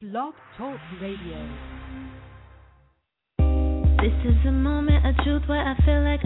Blog Talk Radio. This is a moment of truth where I feel like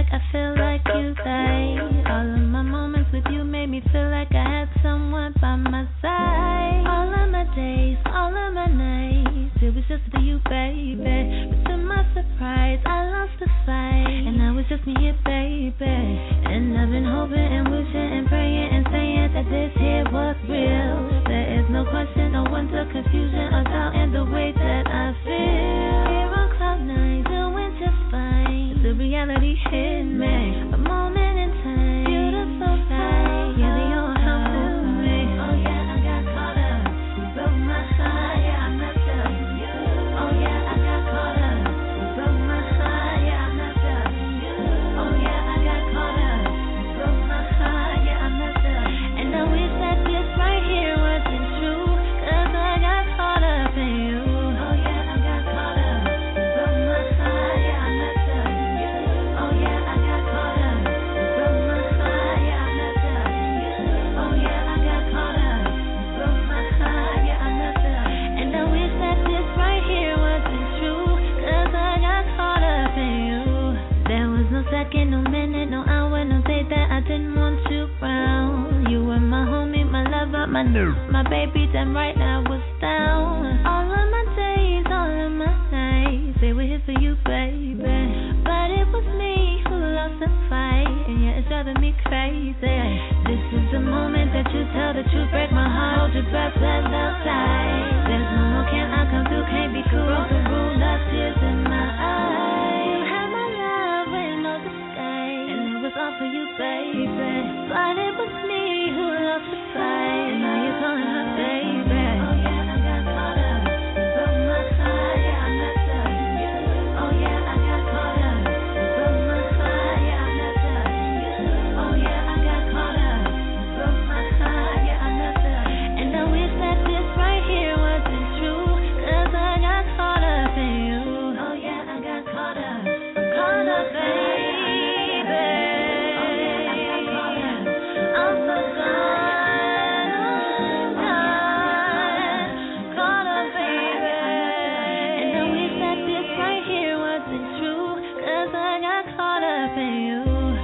you, babe. All of my moments with you made me feel like I had someone by my side. All of my days, all of my nights, it was just for you, baby. But to my surprise, I lost the fight, and now it's just me here, baby. And I've been hoping and wishing and praying and saying that this here was real. There is no question, no wonder, confusion or doubt in the way that I feel. Here on cloud nine, doing just fine. The reality hit me. A moment in time, beautiful sight. Yeah, they all help to me. Oh yeah, I got caught up. You broke my heart. Yeah, I messed up. You. Oh yeah, I got caught up. You broke my heart. Yeah, I messed up. You. Oh yeah, I got caught up. You broke my heart. Yeah, I messed up. And I wish that this right here wasn't true, 'cause I got caught up in you. Oh yeah, I got caught up. You broke my heart. Yeah, I messed up. You. Oh yeah, I got caught up. You broke my heart. Yeah, I messed up. You. Oh yeah, I got caught up. You broke my heart. Yeah, I messed up. And I wish that this right here wasn't true, 'cause I got caught up in you. There was no second, no minute, no hour, no day that I didn't want you round. You were my homie, my lover, my baby. Then right now I was down. All of my days, all of my nights, they were here for you, baby. But it was me who lost the fight, and yeah, it's driving me crazy. This is the moment that you tell the truth, break my heart, hold your breath, let love die. There's no more can I come through, can't be cool, broken rule, love tears in my eyes. You had my love written on the sky, and it was all for you, baby. But it was me who lost the fight, and now you're calling her baby. Oh yeah, I got caught up. You broke my heart, yeah, I messed up. You. Oh yeah, I got caught up. You broke my heart, yeah, I messed up. You. Oh yeah, I got caught up. You broke my heart, yeah, I messed up. And I wish that this right here wasn't true, 'cause I got caught up in you. Oh yeah, I got caught up. Caught up, baby. Oh yeah, I got caught up. I'm so gone, caught up, baby. And I wish that this right here wasn't true, 'cause I got caught up in you.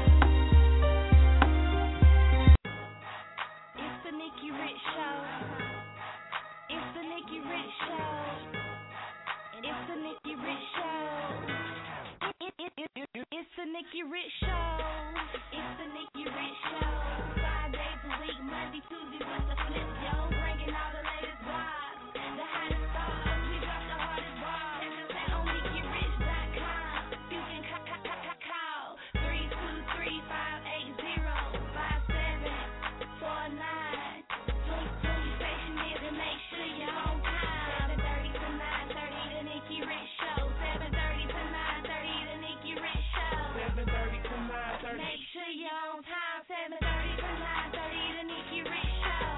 It's the Nikki Rich Show. It's the Nikki Rich Show. It's the Nikki Rich Show. It's the Nikki Rich Show. It's the Nikki Rich Show. 5 days a week, Monday, Tuesday with the flip, yo. Bringing all the latest vibes, the hottest stars. We drop the hardest bars. Check us out on NikkiRich.com. You can call 323-580-5749. Station is and make sure you're on time. 7:30 to 9:30, the Nikki Rich Show. 7:30 to 9:30, the Nikki Rich Show. 7:30 to 9:30. Make sure you're on time. 7:30 to 9:30, the Nikki Rich Show.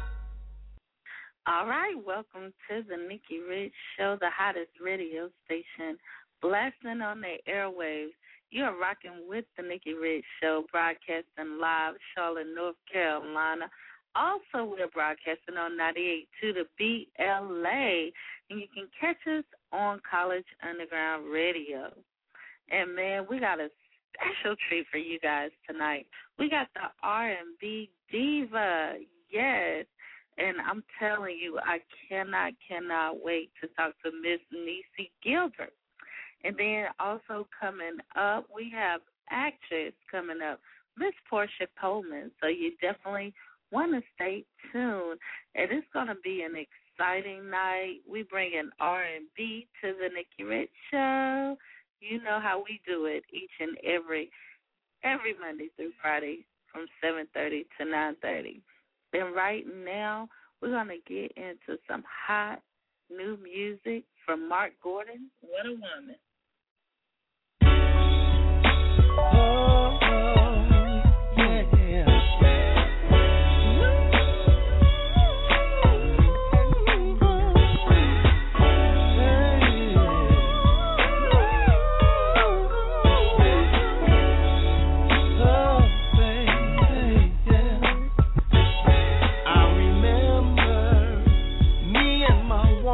All right, welcome to the Nikki Rich Show, the hottest radio station, blasting on the airwaves. You are rocking with the Nikki Rich Show, broadcasting live, Charlotte, North Carolina. Also, we're broadcasting on 98.2 to BLA, and you can catch us on College Underground Radio. And, man, we got a special treat for you guys tonight. We got the R&B diva, yes. And I'm telling you, I cannot wait to talk to Miss Niecy Gilbert. And then also coming up, we have actress coming up, Miss Portia Coleman. So you definitely want to stay tuned. And it's going to be an exciting night. We bring in R&B to the Nikki Rich Show. You know how we do it each and every Monday through Friday from 7:30 to 9:30. And right now, we're going to get into some hot new music from Mark Gordon, What a Woman. I remember me and my woman.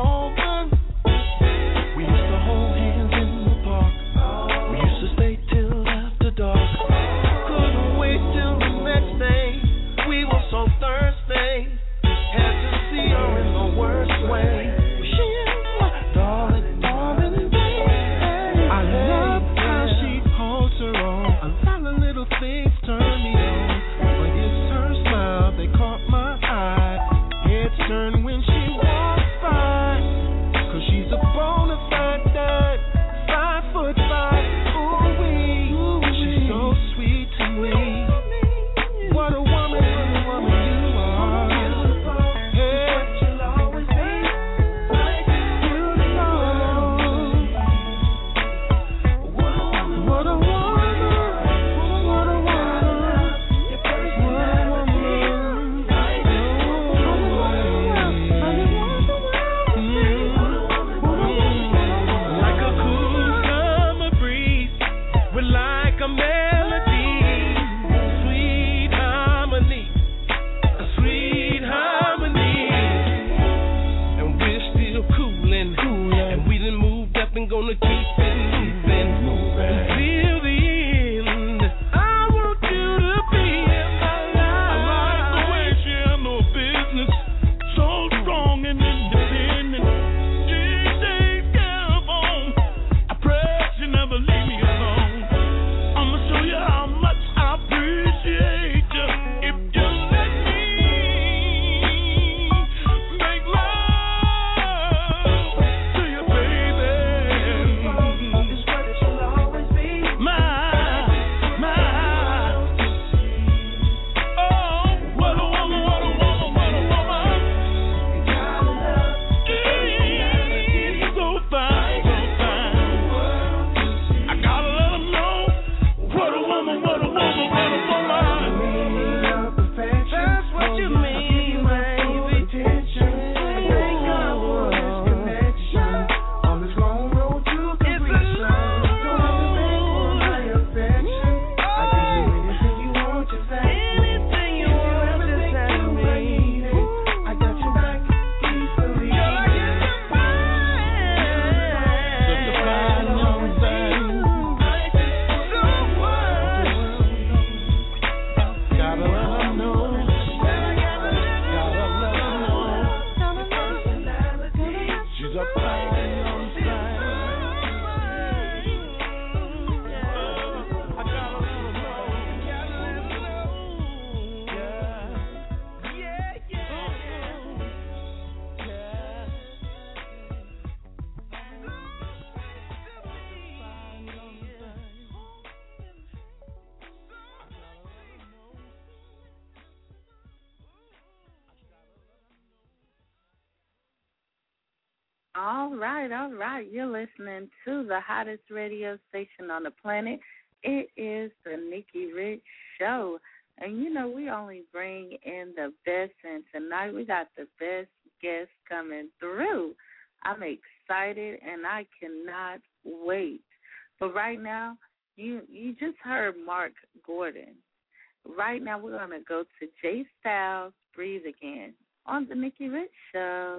All right, all right. You're listening to the hottest radio station on the planet. It is the Nikki Rich Show. And you know, we only bring in the best, and tonight we got the best guest coming through. I'm excited and I cannot wait. But right now, you just heard Mark Gordon. Right now we're gonna go to Jay Styles, Breathe Again on the Nikki Rich Show.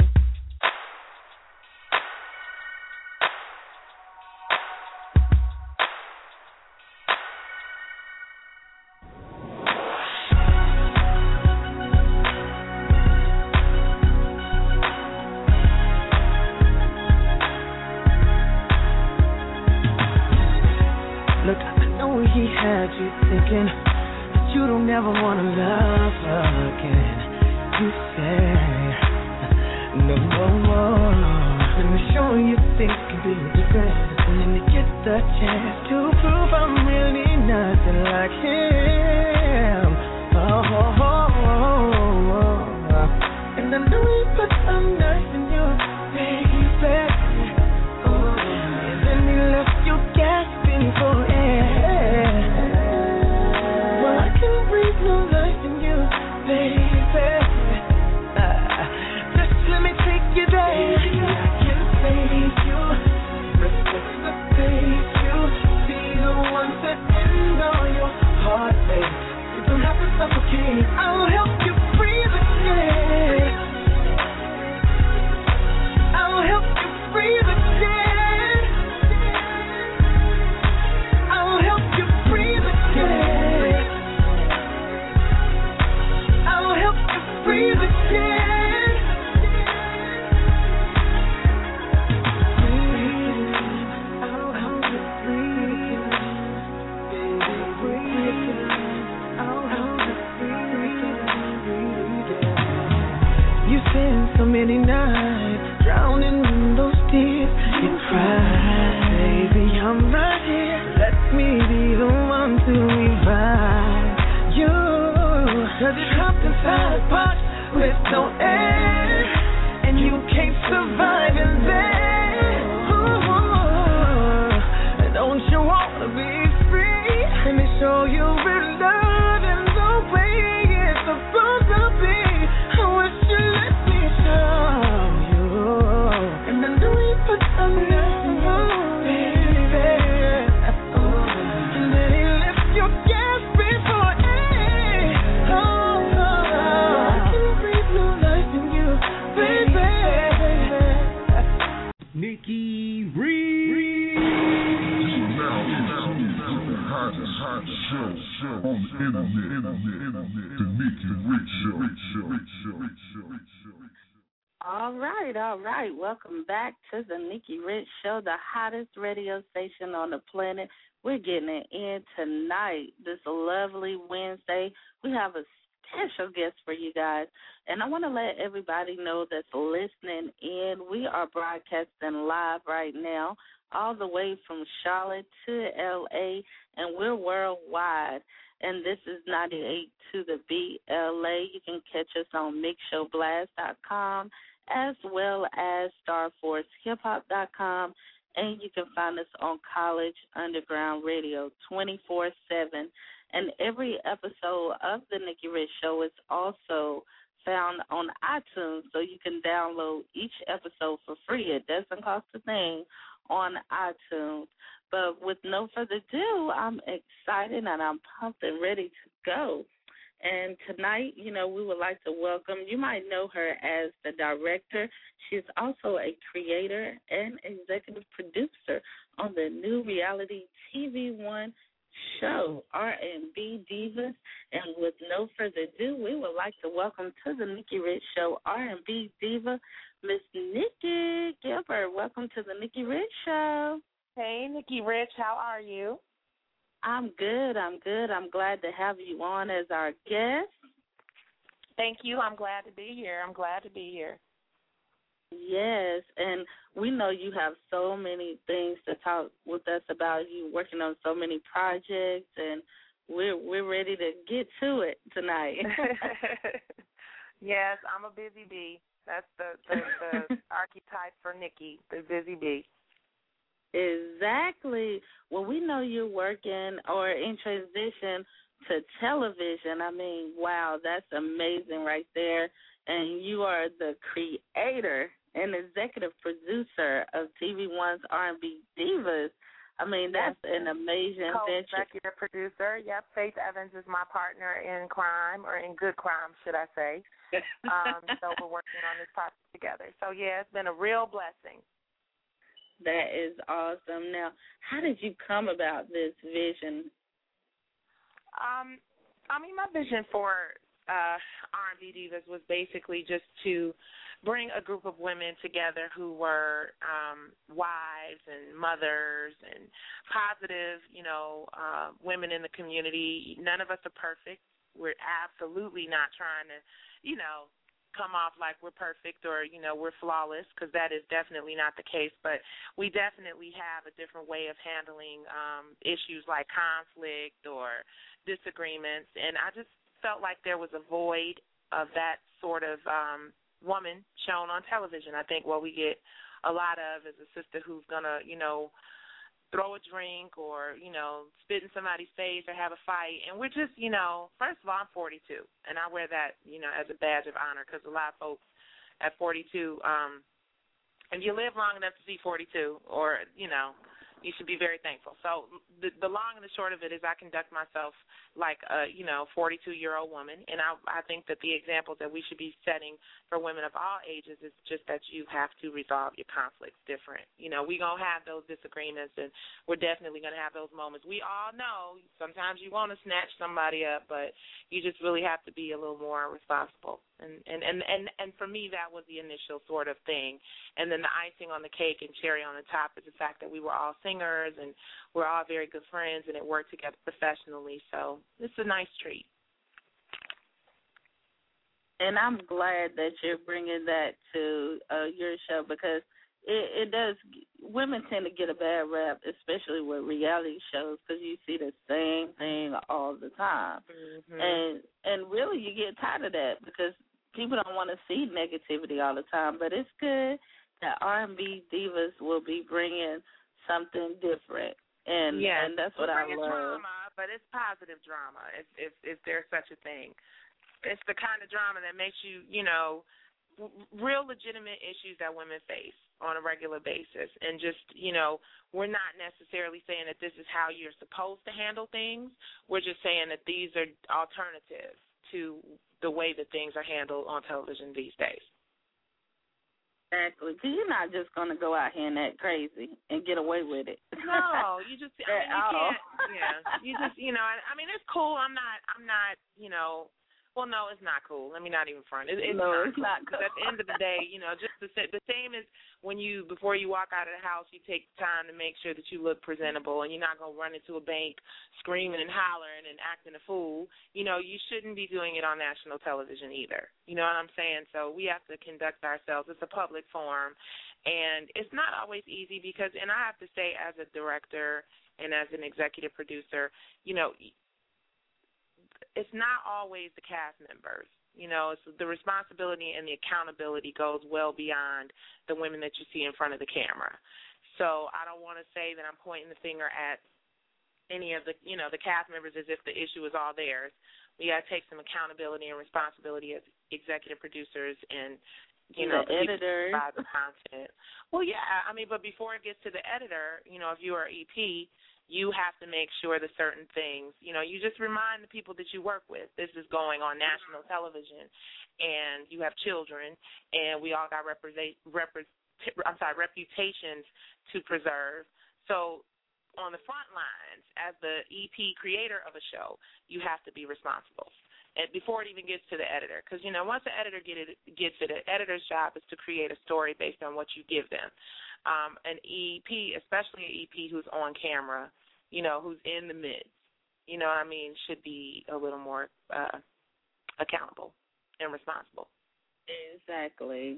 Look, I know he had you thinking that you don't ever want to love again. You say, no, no, no. Let me show you things can be different. And then you get the chance to prove I'm really nothing like him. Oh, oh, oh, oh, oh. And I know he put some nice in you, baby. Oh, and then he left you gasping for air. Well, I can breathe no life in you, baby. Just let me take you there. Baby, I can save you, resuscitate you, be the one to end all your heartache. You don't have to suffocate. I'll help you breathe again. I'll help you breathe again. I'll help you breathe again. I'll help you breathe again. I'll help you breathe again. Baby, breathe again. I'll help you breathe again. You spend so many nights drowning in those tears. You cry, baby, I'm right here. Let me be the one to revive you. 'Cause you're trapped inside a box with no air, and you can't survive in there. Ooh, don't you wanna be free? Let me show you real love in the way it's supposed to be. I wish you let me show you. And I know you put some love in you, baby. And then he left your gas before air. Oh, I can breathe no life in you, baby. Nikki Reed. The hottest show on the internet. The Nikki Rich Show. All right, all right. Welcome back to the Nikki Rich Show, the hottest radio station on the planet. We're getting it in tonight, this lovely Wednesday. We have a special guest for you guys, and I want to let everybody know that's listening in. We are broadcasting live right now, all the way from Charlotte to L.A., and we're worldwide. And this is 98 to the Beat LA. You can catch us on MixShowBlast.com as well as StarForceHipHop.com. And you can find us on College Underground Radio 24/7. And every episode of The Nikki Rich Show is also found on iTunes, so you can download each episode for free. It doesn't cost a thing on iTunes. But with no further ado, I'm excited and I'm pumped and ready to go. And tonight, you know, we would like to welcome, you might know her as the director. She's also a creator and executive producer on the new reality TV One show, R&B Divas. And with no further ado, we would like to welcome to the Nikki Rich Show R&B Diva, Miss Nikki Gilbert. Welcome to the Nikki Rich Show. Hey, Nikki Rich, how are you? I'm good. I'm glad to have you on as our guest. Thank you. I'm glad to be here. Yes, and we know you have so many things to talk with us about. You working on so many projects, and we're ready to get to it tonight. Yes, I'm a busy bee. That's the our archetype for Nikki, the Busy Bee. Exactly. Well, we know you're working or in transition to television. I mean, wow, that's amazing right there. And you are the creator and executive producer of TV One's R&B Divas. I mean, that's an amazing venture. Co-executive producer. Yep, Faith Evans is my partner in crime, or in good crime, should I say. So we're working on this project together. So, yeah, it's been a real blessing. That is awesome. Now, how did you come about this vision? My vision for R&B Divas was basically just to bring a group of women together who were wives and mothers and positive, women in the community. None of us are perfect. We're absolutely not trying to, come off like we're perfect or, we're flawless, because that is definitely not the case. But we definitely have a different way of handling issues like conflict or disagreements. And I just felt like there was a void of that sort of woman shown on television. I think what we get a lot of is a sister who's going to, throw a drink or, spit in somebody's face or have a fight. And we're just, first of all, I'm 42, and I wear that, as a badge of honor, because a lot of folks at 42, if you live long enough to see 42, or, you should be very thankful. So the long and the short of it is I conduct myself like a, 42-year-old woman, and I think that the examples that we should be setting for women of all ages is just that you have to resolve your conflicts different. We're going to have those disagreements, and we're definitely going to have those moments. We all know sometimes you want to snatch somebody up, but you just really have to be a little more responsible. And for me, that was the initial sort of thing. And then the icing on the cake and cherry on the top is the fact that we were all singers and we're all very good friends, and it worked together professionally. So it's a nice treat. And I'm glad that you're bringing that to your show, because it does. Women tend to get a bad rap, especially with reality shows, because you see the same thing all the time. Mm-hmm. And really, you get tired of that because people don't want to see negativity all the time. But it's good that R&B Divas will be bringing something different, and that's what I love. Drama, but it's positive drama, if there's such a thing. It's the kind of drama that makes you, real legitimate issues that women face on a regular basis. And just, we're not necessarily saying that this is how you're supposed to handle things. We're just saying that these are alternatives to the way that things are handled on television these days. Exactly, because you're not just going to go out here and act crazy and get away with it. No, you just, you can't, you just, it's cool. I'm not, well, no, it's not cool. Let me not even front. It's not cool. At the end of the day, just the same as when before you walk out of the house, you take time to make sure that you look presentable, and you're not going to run into a bank screaming and hollering and acting a fool. You shouldn't be doing it on national television either. You know what I'm saying? So we have to conduct ourselves. It's a public forum, and it's not always easy because, and I have to say, as a director and as an executive producer, it's not always the cast members. It's the responsibility and the accountability goes well beyond the women that you see in front of the camera. So I don't want to say that I'm pointing the finger at any of the, the cast members as if the issue is all theirs. We got to take some accountability and responsibility as executive producers and, the editors. The content. Well, yeah, but before it gets to the editor, if you are EP, you have to make sure that certain things, you just remind the people that you work with, this is going on national television, and you have children, and we all got reputations to preserve. So on the front lines, as the EP creator of a show, you have to be responsible. And before it even gets to the editor, because, once the editor gets it, the editor's job is to create a story based on what you give them. An EP, especially an EP who's on camera, who's in the midst, should be a little more accountable and responsible. Exactly.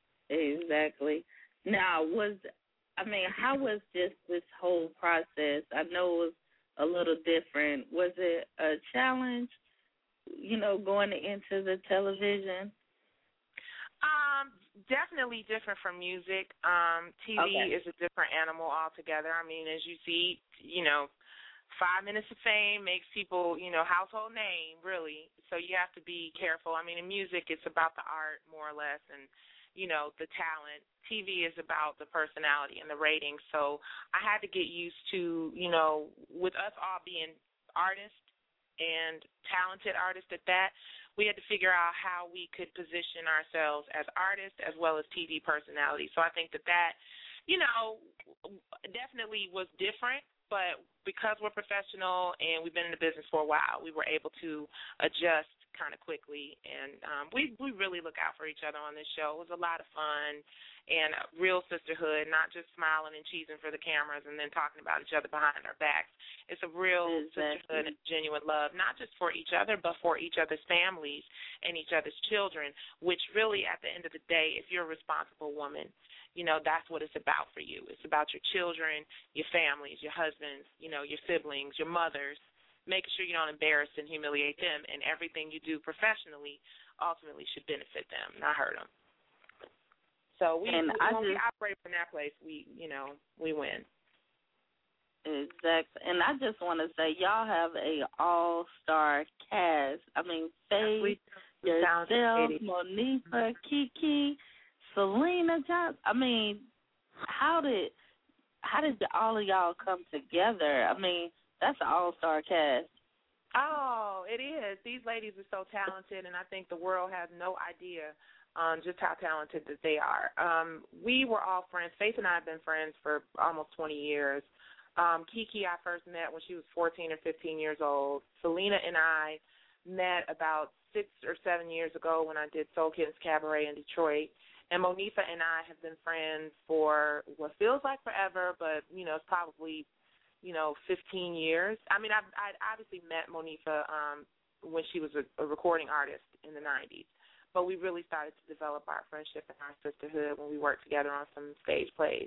Now, how was just this whole process? I know it was a little different. Was it a challenge, going into the television? Definitely different from music. TV is a different animal altogether. I mean, as you see, 5 minutes of fame makes people, household name, really. So you have to be careful. I mean, in music, it's about the art, more or less, and, the talent. TV is about the personality and the ratings. So I had to get used to, with us all being artists and talented artists at that, we had to figure out how we could position ourselves as artists as well as TV personalities. So I think that definitely was different. But because we're professional and we've been in the business for a while, we were able to adjust kind of quickly. And we really look out for each other on this show. It was a lot of fun and a real sisterhood, not just smiling and cheesing for the cameras and then talking about each other behind our backs. It's a real sisterhood and genuine love, not just for each other, but for each other's families and each other's children, which really, at the end of the day, if you're a responsible woman, that's what it's about for you. It's about your children, your families, your husbands, your siblings, your mothers, making sure you don't embarrass and humiliate them, and everything you do professionally ultimately should benefit them, not hurt them. So we operate from that place, we win. Exactly. And I just want to say, y'all have a all-star cast. I mean, Faith, yourself, Monifa, Kiki, Selena Johnson. I mean, how did all of y'all come together? I mean, that's an all-star cast. Oh, it is. These ladies are so talented, and I think the world has no idea just how talented that they are. We were all friends. Faith and I have been friends for almost 20 years. Kiki I first met when she was 14 or 15 years old. Selena and I met about 6 or 7 years ago when I did Soul Kittens Cabaret in Detroit. And Monifa and I have been friends for what feels like forever, but, it's probably, 15 years. I mean, I obviously met Monifa when she was a recording artist in the 90s. But we really started to develop our friendship and our sisterhood when we worked together on some stage plays.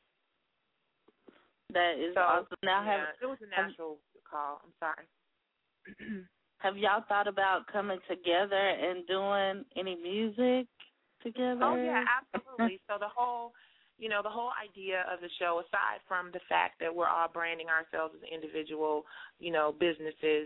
That is awesome. Now, it was a natural call. I'm sorry. Have y'all thought about coming together and doing any music together? Oh, yeah, absolutely. So the whole idea of the show, aside from the fact that we're all branding ourselves as individual, businesses,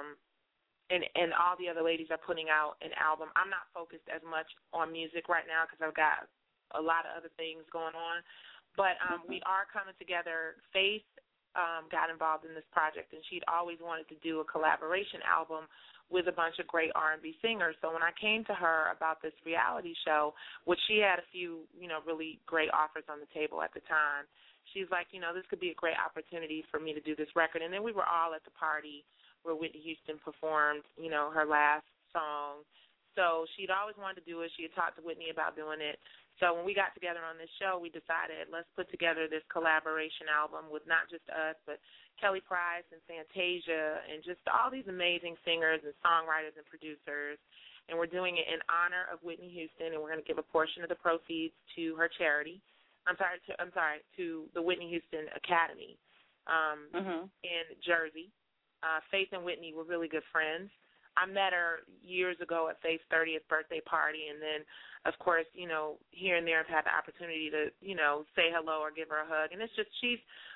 and all the other ladies are putting out an album. I'm not focused as much on music right now because I've got a lot of other things going on. But we are coming together. Faith got involved in this project, and she'd always wanted to do a collaboration album with a bunch of great R&B singers. So when I came to her about this reality show, which she had a few, really great offers on the table at the time, she's like, this could be a great opportunity for me to do this record. And then we were all at the party where Whitney Houston performed, her last song. So she'd always wanted to do it. She had talked to Whitney about doing it. So when we got together on this show, we decided let's put together this collaboration album with not just us, but Kelly Price and Fantasia and just all these amazing singers and songwriters and producers. And we're doing it in honor of Whitney Houston, and we're going to give a portion of the proceeds to her charity. I'm sorry, to the Whitney Houston Academy in Jersey. Faith and Whitney were really good friends. I met her years ago at Faith's 30th birthday party, and then, of course, here and there I've had the opportunity to, say hello or give her a hug. And it's just she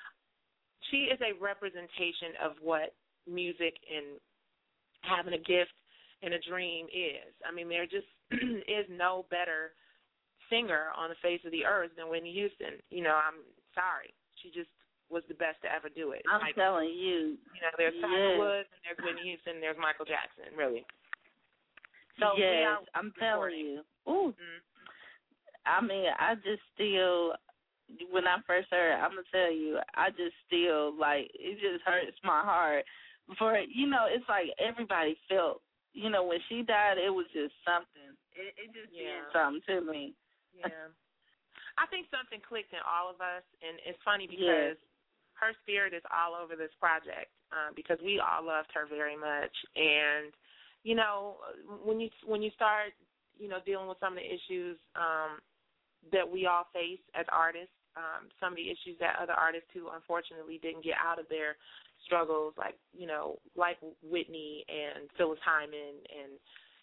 is a representation of what music and having a gift and a dream is. I mean, there just is no better singer on the face of the earth than Whitney Houston. I'm sorry. She just was the best to ever do it. I'm telling you. There's Tiger Woods and there's Whitney Houston and there's Michael Jackson, really. So yes, I'm telling you. Ooh. I mean, I just still, when I first heard it, I'm going to tell you, I just still, it just hurts my heart. It's like everybody felt, when she died, it was just something. It just did something to me. Yeah. I think something clicked in all of us, and it's funny because her spirit is all over this project because we all loved her very much. And, when you start, dealing with some of the issues that we all face as artists, some of the issues that other artists who unfortunately didn't get out of their struggles, like Whitney and Phyllis Hyman and,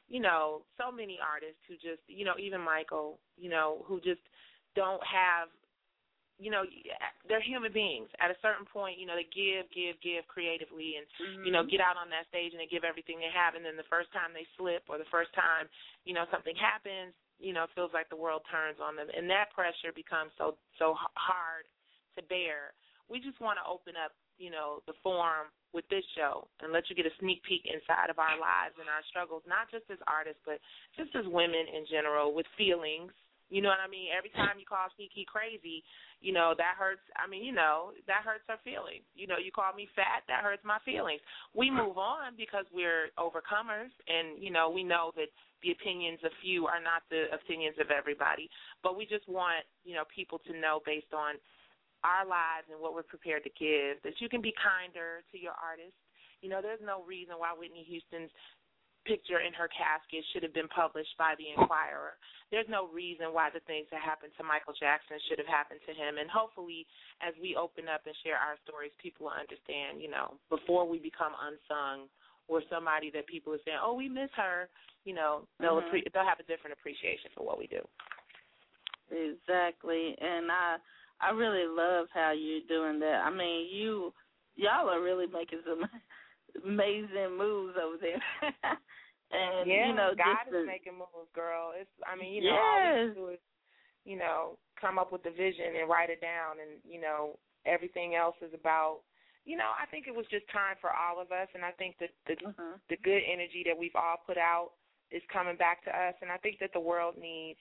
so many artists who just, even Michael, who just don't have, they're human beings. At a certain point, they give creatively and, get out on that stage and they give everything they have. And then the first time they slip or the first time, something happens, it feels like the world turns on them. And that pressure becomes so hard to bear. We just want to open up, the forum with this show and let you get a sneak peek inside of our lives and our struggles, not just as artists, but just as women in general with feelings. You know what I mean? Every time you call Kiki crazy, that hurts. That hurts her feelings. You call me fat, that hurts my feelings. We move on because we're overcomers, and, we know that the opinions of few are not the opinions of everybody. But we just want, people to know based on our lives and what we're prepared to give, that you can be kinder to your artist. There's no reason why Whitney Houston's picture in her casket should have been published by the Inquirer. There's no reason why the things that happened to Michael Jackson should have happened to him. And hopefully, as we open up and share our stories, people will understand, before we become unsung or somebody that people are saying, oh, we miss her, they'll have a different appreciation for what we do. Exactly. And I really love how you're doing that. I mean, y'all are really making some amazing moves over there. And God is making moves, girl. It's all we do is, come up with the vision and write it down, and everything else is about. I think it was just time for all of us, and I think that the good energy that we've all put out is coming back to us, and I think that the world needs,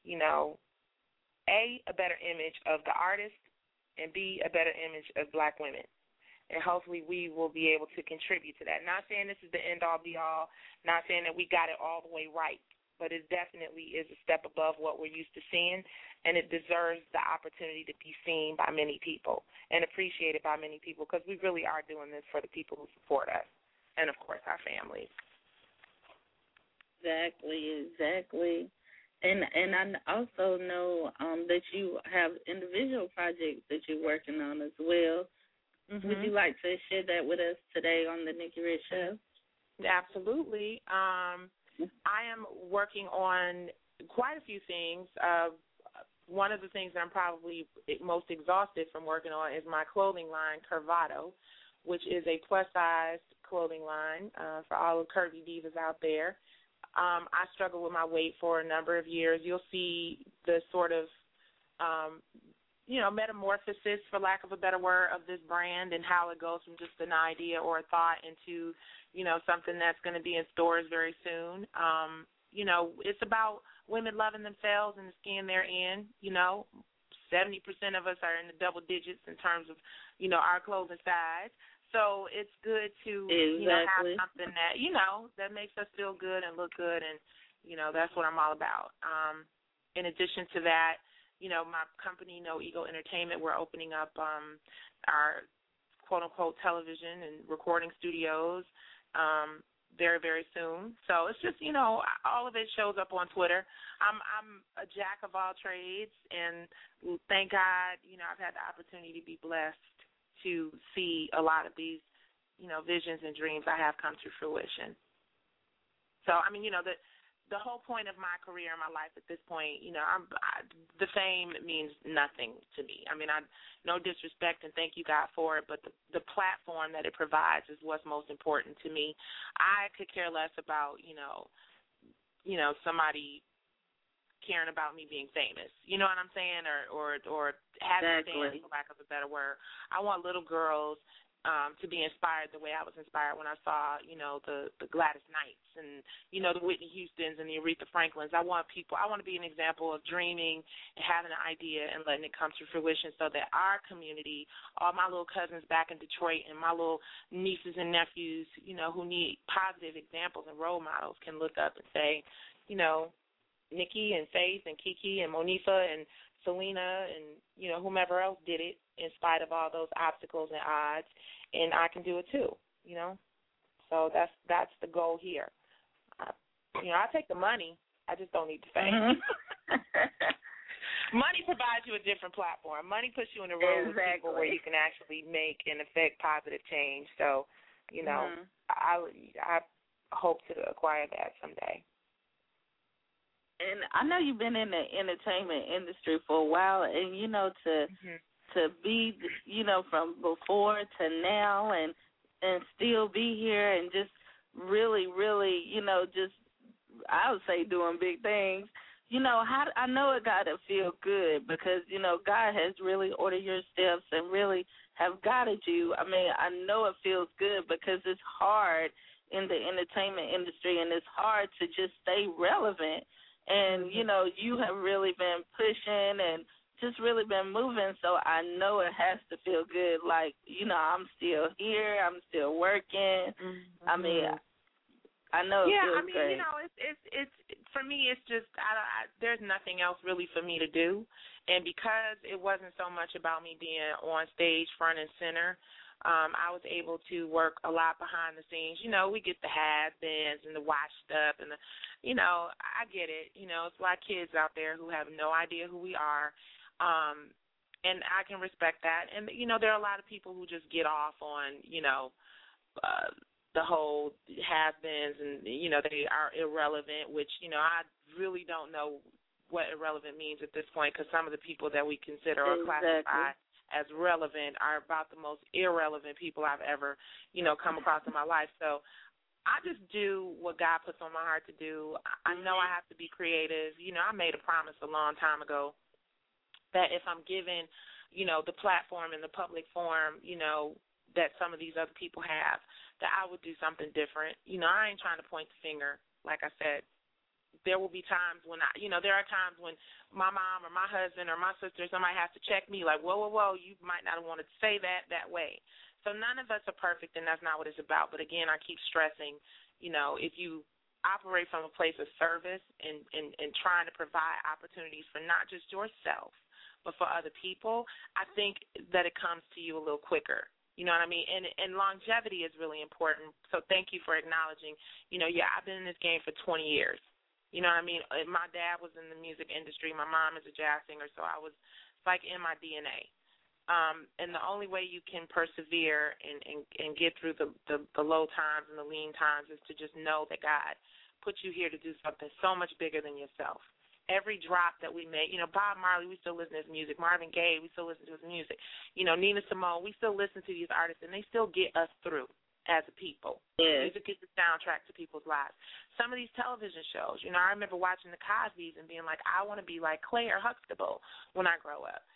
A, better image of the artist, and B, a better image of black women. And hopefully we will be able to contribute to that. Not saying this is the end-all, be-all, not saying that we got it all the way right, but it definitely is a step above what we're used to seeing, and it deserves the opportunity to be seen by many people and appreciated by many people, because we really are doing this for the people who support us and, of course, our families. Exactly. And I also know that you have individual projects that you're working on as well. Mm-hmm. Would you like to share that with us today on the Nikki Rich Show? Absolutely. I am working on quite a few things. One of the things that I'm probably most exhausted from working on is my clothing line, Curvato, which is a plus-sized clothing line for all the curvy divas out there. I struggled with my weight for a number of years. You'll see the sort of metamorphosis, for lack of a better word, of this brand and how it goes from just an idea or a thought into, something that's going to be in stores very soon. It's about women loving themselves and the skin they're in. 70% of us are in the double digits in terms of, our clothing size. So it's good to, have something that, that makes us feel good and look good, and, that's what I'm all about. In addition to that, my company, No Ego Entertainment, we're opening up our quote-unquote television and recording studios very, very soon. So it's just, all of it shows up on Twitter. I'm a jack of all trades, and thank God, I've had the opportunity to be blessed to see a lot of these, visions and dreams I have come to fruition. So, the whole point of my career and my life at this point, the fame means nothing to me. No disrespect, and thank you, God, for it, but the platform that it provides is what's most important to me. I could care less about, somebody caring about me being famous. You know what I'm saying? Or having fans, for lack of a better word. I want little girls to be inspired the way I was inspired when I saw, the Gladys Knights and, the Whitney Houstons and the Aretha Franklins. I want to be an example of dreaming and having an idea and letting it come to fruition, so that our community, all my little cousins back in Detroit and my little nieces and nephews, who need positive examples and role models, can look up and say, Nikki and Faith and Kiki and Monifa and Selena and, whomever else did it in spite of all those obstacles and odds, and I can do it too, So that's the goal here. I take the money. I just don't need the fame. Mm-hmm. Money provides you a different platform. Money puts you in a room with people where you can actually make and affect positive change. So, I hope to acquire that someday. And I know you've been in the entertainment industry for a while, and to be, from before to now, and still be here, and just really, really, just I would say doing big things. How I know it got to feel good because God has really ordered your steps and really have guided you. I mean, I know it feels good because it's hard in the entertainment industry, and it's hard to just stay relevant. And, you have really been pushing and just really been moving, so I know it has to feel good. Like, I'm still here. I'm still working. Mm-hmm. I mean, I know it feels great. It's for me, it's just, there's nothing else really for me to do. And because it wasn't so much about me being on stage front and center, I was able to work a lot behind the scenes. We get the has-beens and the washed up and I get it. It's a lot of kids out there who have no idea who we are, and I can respect that. And, there are a lot of people who just get off on, the whole has-beens and, they are irrelevant, which, I really don't know what irrelevant means at this point because some of the people that we consider or classify as relevant are about the most irrelevant people I've ever, come across in my life. So I just do what God puts on my heart to do. I know I have to be creative. I made a promise a long time ago that if I'm given, the platform and the public forum, that some of these other people have, that I would do something different. I ain't trying to point the finger. Like I said, there will be times when there are times when my mom or my husband or my sister, somebody has to check me like, whoa, you might not want to say that way. So none of us are perfect, and that's not what it's about. But, again, I keep stressing, if you operate from a place of service and trying to provide opportunities for not just yourself but for other people, I think that it comes to you a little quicker. You know what I mean? And longevity is really important. So thank you for acknowledging, I've been in this game for 20 years. You know what I mean? My dad was in the music industry. My mom is a jazz singer, so I was like in my DNA. And the only way you can persevere and get through the low times and the lean times is to just know that God put you here to do something so much bigger than yourself. Every drop that we make, Bob Marley, we still listen to his music. Marvin Gaye, we still listen to his music. Nina Simone, we still listen to these artists, and they still get us through as a people. Yes. Music is the soundtrack to people's lives. Some of these television shows, I remember watching the Cosbys and being like, I want to be like Claire Huxtable when I grow up.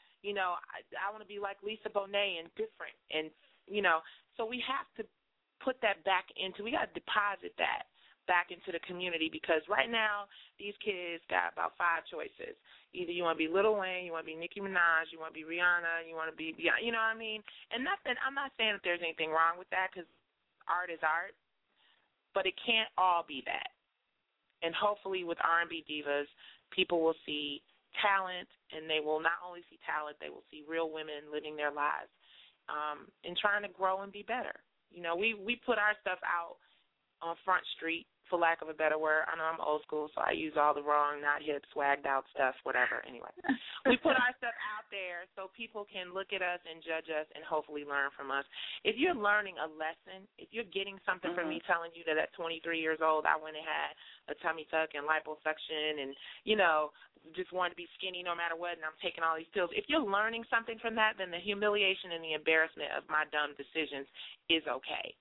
I want to be like Lisa Bonet and different. And, so we have to put that back into, we got to deposit that back into the community because right now these kids got about 5 choices. Either you want to be Lil Wayne, you want to be Nicki Minaj, you want to be Rihanna, you want to be Beyonce, you know what I mean? And nothing, I'm not saying that there's anything wrong with that because art is art, but it can't all be that. And hopefully with R&B divas, people will see talent, and they will not only see talent, they will see real women living their lives and trying to grow and be better. We put our stuff out on Front Street, for lack of a better word. I know I'm old school, so I use all the wrong, not hip, swagged out stuff, whatever. Anyway, we put our stuff out there so people can look at us and judge us and hopefully learn from us. If you're learning a lesson, if you're getting something from me telling you that at 23 years old I went and had a tummy tuck and liposuction and, just wanted to be skinny no matter what and I'm taking all these pills, if you're learning something from that, then the humiliation and the embarrassment of my dumb decisions is okay.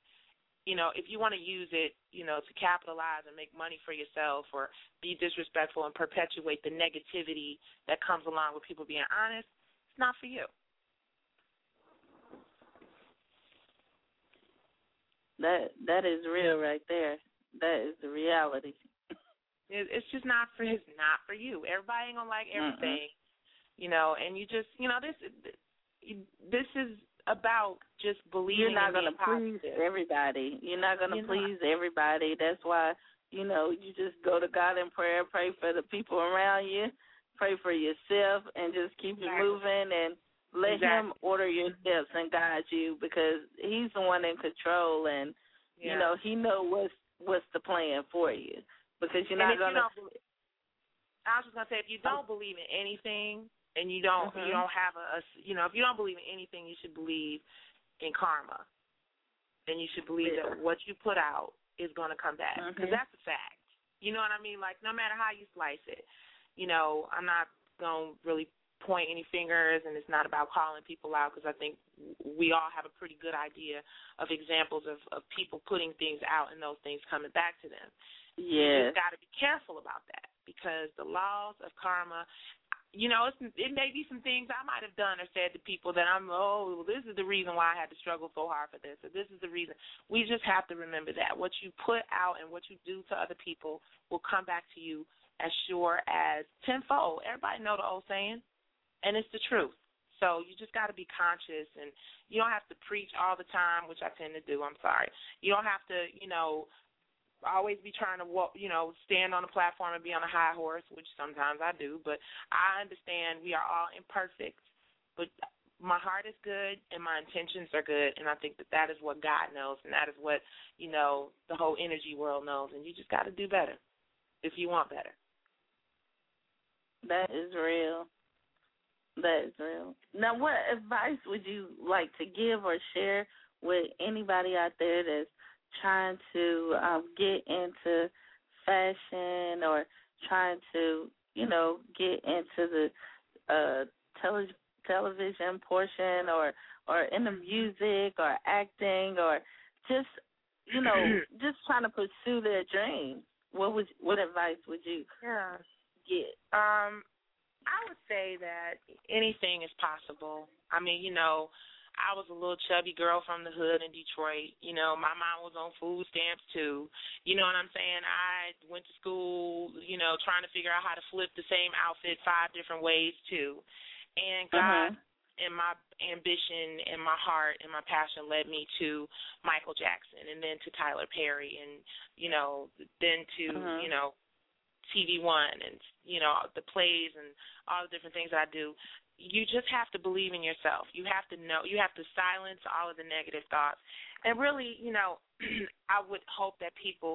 If you want to use it, to capitalize and make money for yourself or be disrespectful and perpetuate the negativity that comes along with people being honest, it's not for you. That is real right there. That is the reality. It's just not for you. Everybody ain't gonna like everything, And you just, this is about just believing. You're not going to please everybody. You're not going to please everybody. That's why, you just go to God in prayer, pray for the people around you, pray for yourself, and just keep it moving and let Him order your steps and guide you because He's the one in control and, He knows what's the plan for you because you're not going to. I was just going to say, if you don't believe in anything, and you don't have if you don't believe in anything, you should believe in karma, and you should believe that what you put out is going to come back because that's a fact. You know what I mean? Like, no matter how you slice it. You know, I'm not going to really point any fingers, and it's not about calling people out, because I think we all have a pretty good idea of examples of people putting things out and those things coming back to them. You just got to be careful about that, because the laws of karma, you know, it may be some things I might have done or said to people that this is the reason why I had to struggle so hard for this, or this is the reason. We just have to remember that what you put out and what you do to other people will come back to you as sure as tenfold. Everybody know the old saying, and it's the truth. So you just got to be conscious, and you don't have to preach all the time, which I tend to do. I'm sorry. You don't have to, you know, always be trying to, stand on a platform and be on a high horse, which sometimes I do. But I understand we are all imperfect, but my heart is good and my intentions are good, and I think that is what God knows, and that is what, you know, the whole energy world knows, and you just got to do better if you want better. That is real. That is real. Now, what advice would you like to give or share with anybody out there that's trying to get into fashion, or trying to, you know, get into the television portion, or in the music or acting, or just, you know, just trying to pursue their dreams? What advice would you get? I would say that anything is possible. I mean, you know, I was a little chubby girl from the hood in Detroit. You know, my mom was on food stamps too. You know what I'm saying? I went to school, you know, trying to figure out how to flip the same outfit 5 different ways too. And God and my ambition and my heart and my passion led me to Michael Jackson, and then to Tyler Perry, and, you know, then to, you know, TV One, and, you know, the plays and all the different things I do. You just have to believe in yourself. You have to know. You have to silence all of the negative thoughts. And really, you know, I would hope that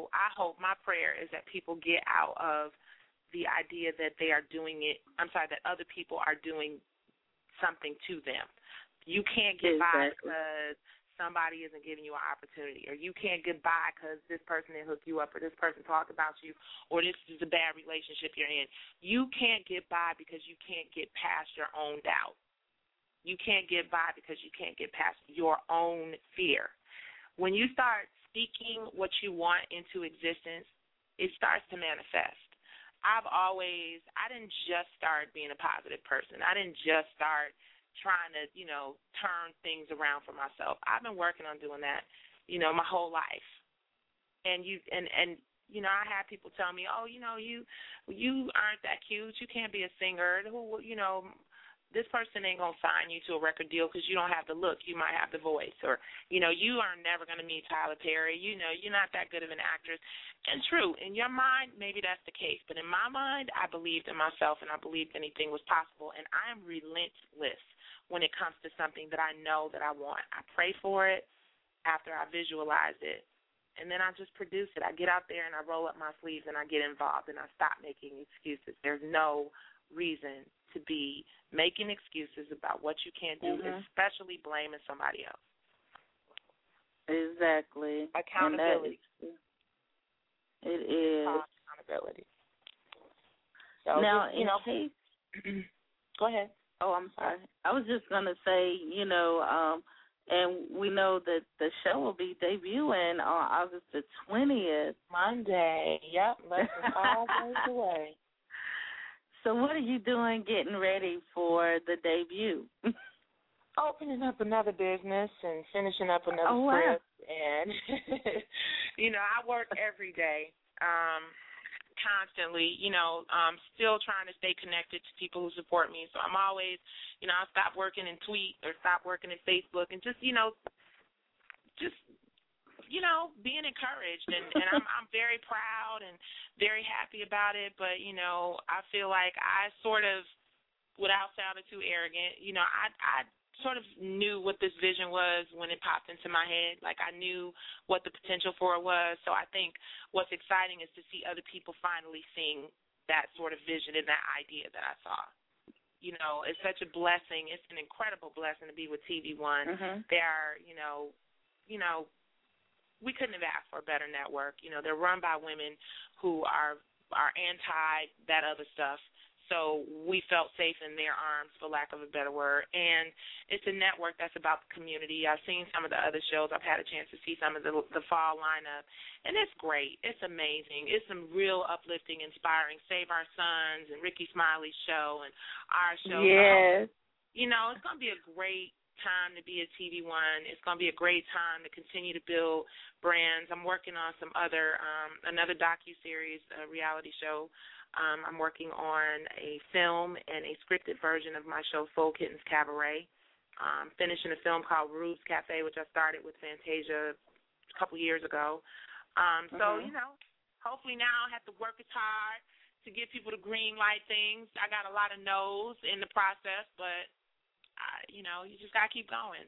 my prayer is that people get out of the idea that they are doing it, that other people are doing something to them. You can't get by because somebody isn't giving you an opportunity, or you can't get by because this person didn't hook you up, or this person talked about you, or this is a bad relationship you're in. You can't get by because you can't get past your own doubt. You can't get by because you can't get past your own fear. When you start speaking what you want into existence, it starts to manifest. I didn't just start being a positive person. I didn't just start trying to, you know, turn things around for myself. I've been working on doing that, you know, my whole life. And you know, I had people tell me, "Oh, you know, you aren't that cute. You can't be a singer. Who, you know, this person ain't gonna sign you to a record deal because you don't have the look. You might have the voice, or, you know, you are never gonna meet Tyler Perry. You know, you're not that good of an actress." And true, in your mind, maybe that's the case, but in my mind, I believed in myself, and I believed anything was possible, and I am relentless when it comes to something that I know that I want. I pray for it after I visualize it, and then I just produce it. I get out there and I roll up my sleeves and I get involved, and I stop making excuses. There's no reason to be making excuses about what you can't do, especially blaming somebody else. Exactly. Accountability. It is. Accountability. So now, just, you know, go ahead. Oh, I'm sorry. I was just going to say, you know, and we know that the show will be debuting on August the 20th. Monday. Yep, less than 5 days away. So what are you doing getting ready for the debut? Opening up another business and finishing up another script. And, you know, I work every day. Constantly, you know, still trying to stay connected to people who support me. So I'm always, you know, I stop working and tweet, or stop working in Facebook, and just, you know, being encouraged. And I'm very proud and very happy about it. But, you know, I feel like I sort of, without sounding too arrogant, you know, I sort of knew what this vision was when it popped into my head. Like, I knew what the potential for it was. So I think what's exciting is to see other people finally seeing that sort of vision and that idea that I saw. You know, it's such a blessing. It's an incredible blessing to be with TV One. They are, you know, we couldn't have asked for a better network. You know, they're run by women who are anti that other stuff. So we felt safe in their arms, for lack of a better word. And it's a network that's about the community. I've seen some of the other shows. I've had a chance to see some of the fall lineup. And it's great. It's amazing. It's some real uplifting, inspiring. Save Our Sons and Ricky Smiley's show and our show. Yes. You know, it's going to be a great time to be a TV One. It's going to be a great time to continue to build brands. I'm working on some other, another docuseries, a reality show. I'm working on a film and a scripted version of my show, Soul Kittens Cabaret. Finishing a film called Rube's Cafe, which I started with Fantasia a couple years ago. So, you know, hopefully now I don't have to work as hard to get people to green light things. I got a lot of no's in the process, but, you know, you just got to keep going.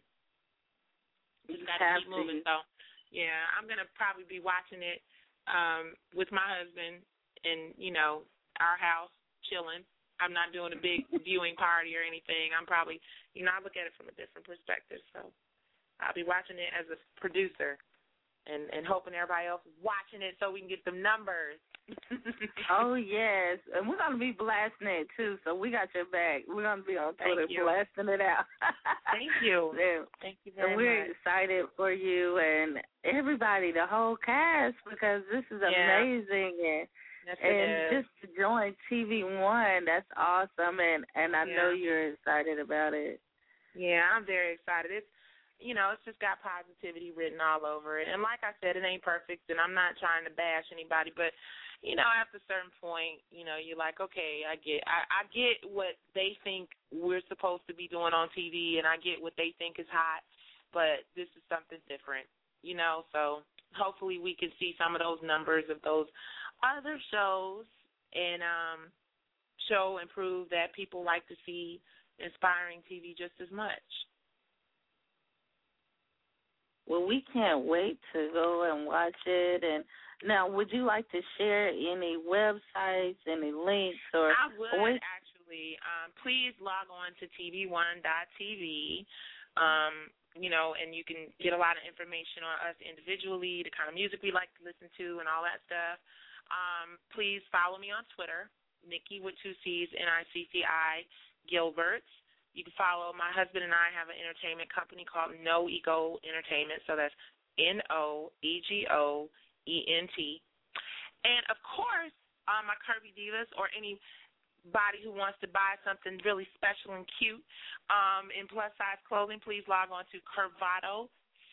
You just got to keep moving. So, yeah, I'm going to probably be watching it with my husband in, you know, our house, chilling. I'm not doing a big viewing party or anything. I'm probably, you know, I look at it from a different perspective. So I'll be watching it as a producer and hoping everybody else is watching it so we can get some numbers. Oh, yes. And we're going to be blasting it, too, so we got your back. We're going to be on Twitter blasting it out. Thank you. Thank you very much. We're excited for you and everybody, the whole cast, because this is amazing. And just to join TV One, that's awesome, and I know you're excited about it. Yeah, I'm very excited. It's, you know, it's just got positivity written all over it. And like I said, it ain't perfect, and I'm not trying to bash anybody, but, you know, after a certain point, you know, you're like, okay, I get what they think we're supposed to be doing on TV, and I get what they think is hot, but this is something different, you know, so hopefully we can see some of those numbers of those other shows and show and prove that people like to see inspiring TV just as much. Well, we can't wait to go and watch it. And now, would you like to share any websites, any links? Or I would, actually. Please log on to TV1.tv. You know, and you can get a lot of information on us individually, the kind of music we like to listen to and all that stuff. Please follow me on Twitter, Nikki with 2 C's, Nicci Gilbert. You can follow my husband and I have an entertainment company called No Ego Entertainment, so that's NOEGOENT. And, of course, my Curvy Divas or anybody who wants to buy something really special and cute in plus-size clothing, please log on to Curvato,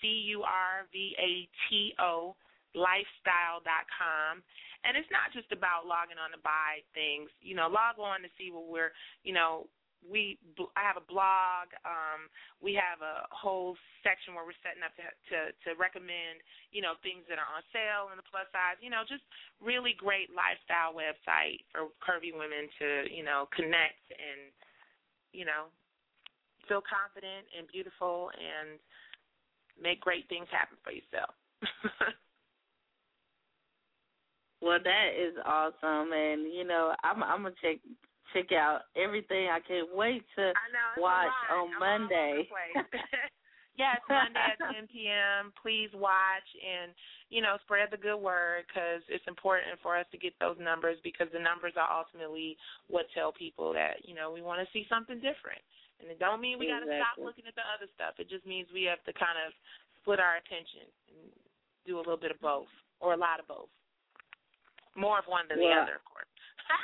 CURVATO, lifestyle.com. And it's not just about logging on to buy things. You know, log on to see what we're, you know, I have a blog. We have a whole section where we're setting up to recommend, you know, things that are on sale in the plus size. You know, just really great lifestyle website for curvy women to, you know, connect and, you know, feel confident and beautiful and make great things happen for yourself. Well, that is awesome, and you know, I'm gonna check out everything. I can't wait to watch on Monday. Yes, Monday at 10 p.m. Please watch and, you know, spread the good word because it's important for us to get those numbers because the numbers are ultimately what tell people that, you know, we want to see something different. And it don't mean we got to stop looking at the other stuff. It just means we have to kind of split our attention and do a little bit of both or a lot of both. More of one than the other, of course.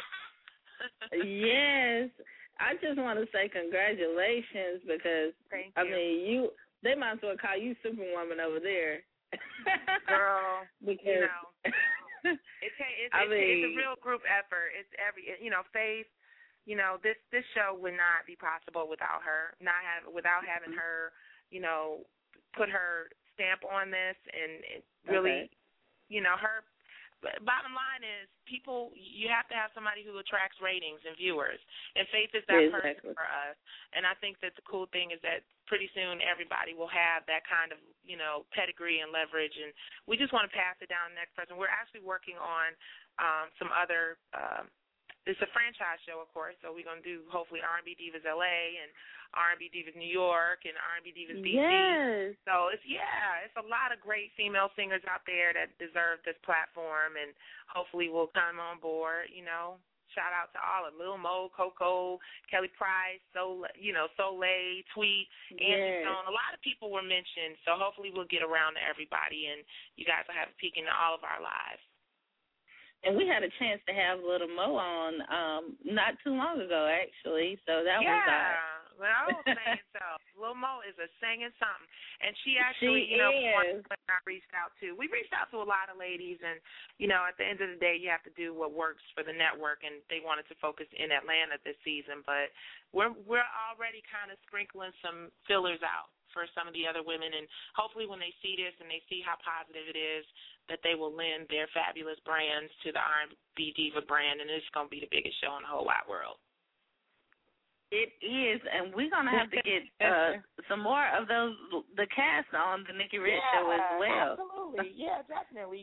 Yes. I just want to say congratulations because, I mean, they might as well call you Superwoman over there. Girl, because, you know, it's a real group effort. It's Faith, you know, this show would not be possible without her, without having her, you know, put her stamp on this and really, you know, her. Bottom line is, you have to have somebody who attracts ratings and viewers, and Faith is that person for us. And I think that the cool thing is that pretty soon everybody will have that kind of, you know, pedigree and leverage, and we just want to pass it down to the next person. We're actually working on some other it's a franchise show, of course, so we're going to do hopefully R&B Divas LA and R&B Divas New York and R&B Divas DC. Yes. So it's a lot of great female singers out there that deserve this platform, and hopefully will come on board, you know. Shout out to all of Lil Mo, Coco, Kelly Price, Soleil, Tweet, Angie Stone. A lot of people were mentioned, so hopefully we'll get around to everybody, and you guys will have a peek into all of our lives. And we had a chance to have Lil Mo on not too long ago, actually. So that was well, I was saying so. Lil Mo is a singing something, and she actually, is. I reached out to. We reached out to a lot of ladies, and at the end of the day, you have to do what works for the network. And they wanted to focus in Atlanta this season, but we're already kind of sprinkling some fillers out for some of the other women, and hopefully when they see this and they see how positive it is, that they will lend their fabulous brands to the R&B Diva brand, and it's going to be the biggest show in the whole wide world. It is, and we're going to have to get some more of the cast on the Nikki Rich Show as well. Absolutely. Yeah, definitely.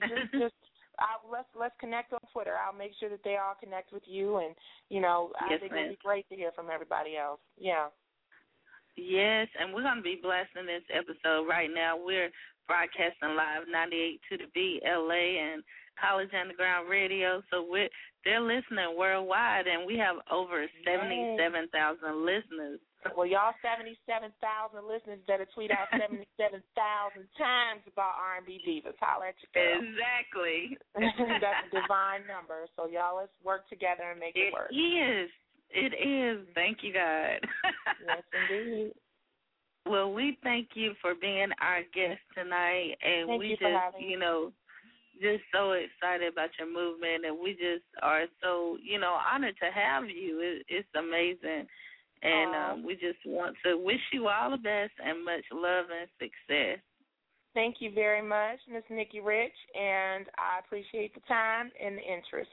Let's connect on Twitter. I'll make sure that they all connect with you, and, I think it'll be great to hear from everybody else. Yeah. Yes, and we're going to be blasting this episode right now. We're broadcasting live 98 to the B, LA, and College Underground Radio. So they're listening worldwide, and we have over 77,000 listeners. Well, y'all 77,000 listeners better tweet out 77,000 times about R&B Divas. Holler at your girl. Exactly. That's a divine number. So y'all, let's work together and make it work. It is. Thank you, God. Yes, indeed. Well, we thank you for being our guest tonight, and thank we you just, just so excited about your movement, and we just are so, honored to have you. It's amazing, and we just want to wish you all the best and much love and success. Thank you very much, Miss Nikki Rich, and I appreciate the time and the interest.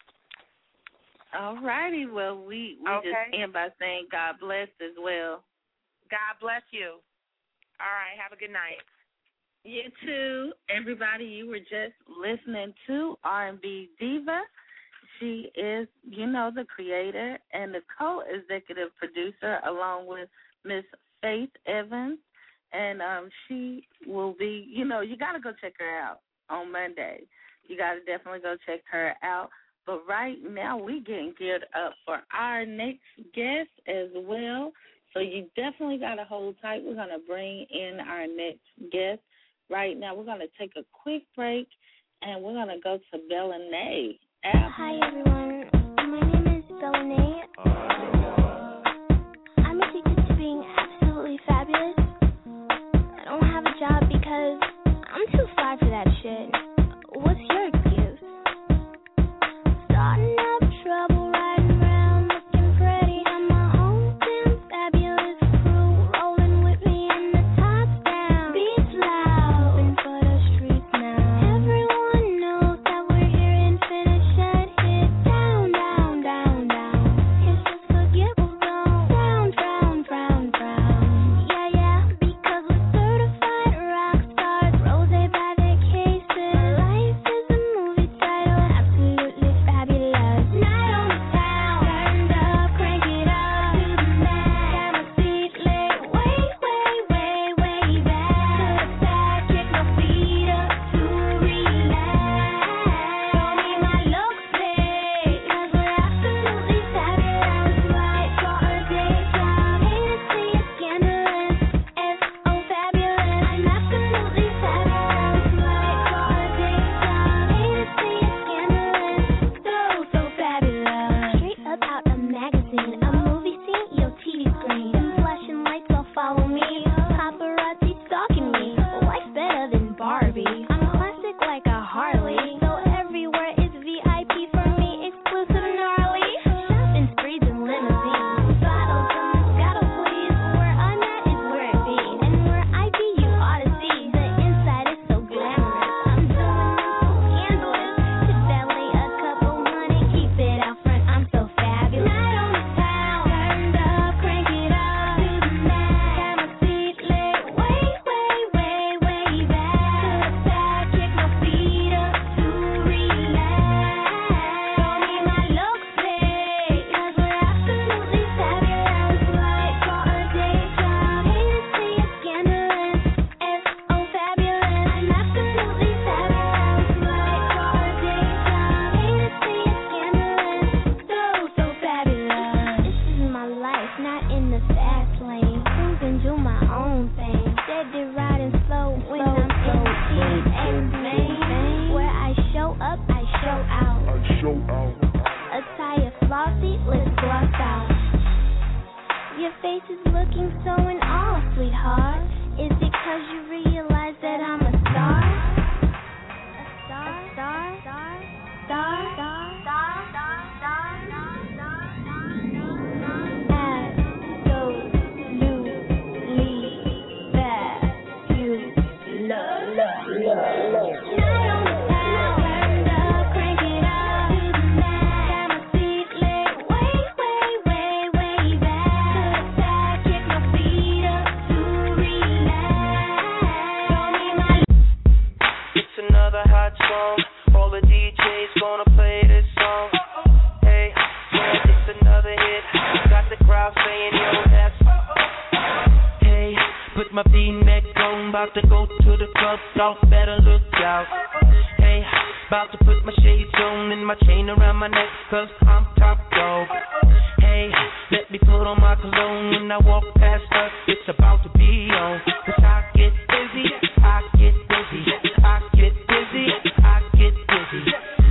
All righty. Well, we just end by saying God bless as well. God bless you. All right. Have a good night. You too. Everybody, you were just listening to R&B Diva. She is, the creator and the co-executive producer along with Miss Faith Evans. And she will be, you got to go check her out on Monday. You got to definitely go check her out. But right now, we're getting geared up for our next guest as well. So you definitely got to hold tight. We're going to bring in our next guest. Right now, we're going to take a quick break, and we're going to go to Bellanae. Hi, everyone. My name is Bellanae. I'm addicted to being absolutely fabulous. I don't have a job because I'm too fly for that shit. What's your excuse? Starting up trouble, riding around looking pretty. I'm my own damn fabulous crew, rolling with me in the top down. Beats loud, open for the streets now. Everyone knows that we're here and finna shut it down, down, down, down. Here's just forget what's gone. Frown, frown, frown, frown. Yeah, because we're certified rock stars, rose by their cases. steady riding slow when I'm in X-Main. Where I show up, I show out. Attire flossy, let's gloss out. Your face is looking so in awe, sweetheart. Is it 'cause you realize that I'm a star? A star? All the DJs gonna play this song. Hey, yeah, it's another hit. Got the crowd saying, yo, that's. Hey, put my V-neck on, about to go to the club, y'all better look out. Hey, about to put my shades on and my chain around my neck, 'cause I'm top dog. Hey, let me put on my cologne when I walk past her, it's about to be on. 'Cause I get busy, I get busy, I get busy, I get busy.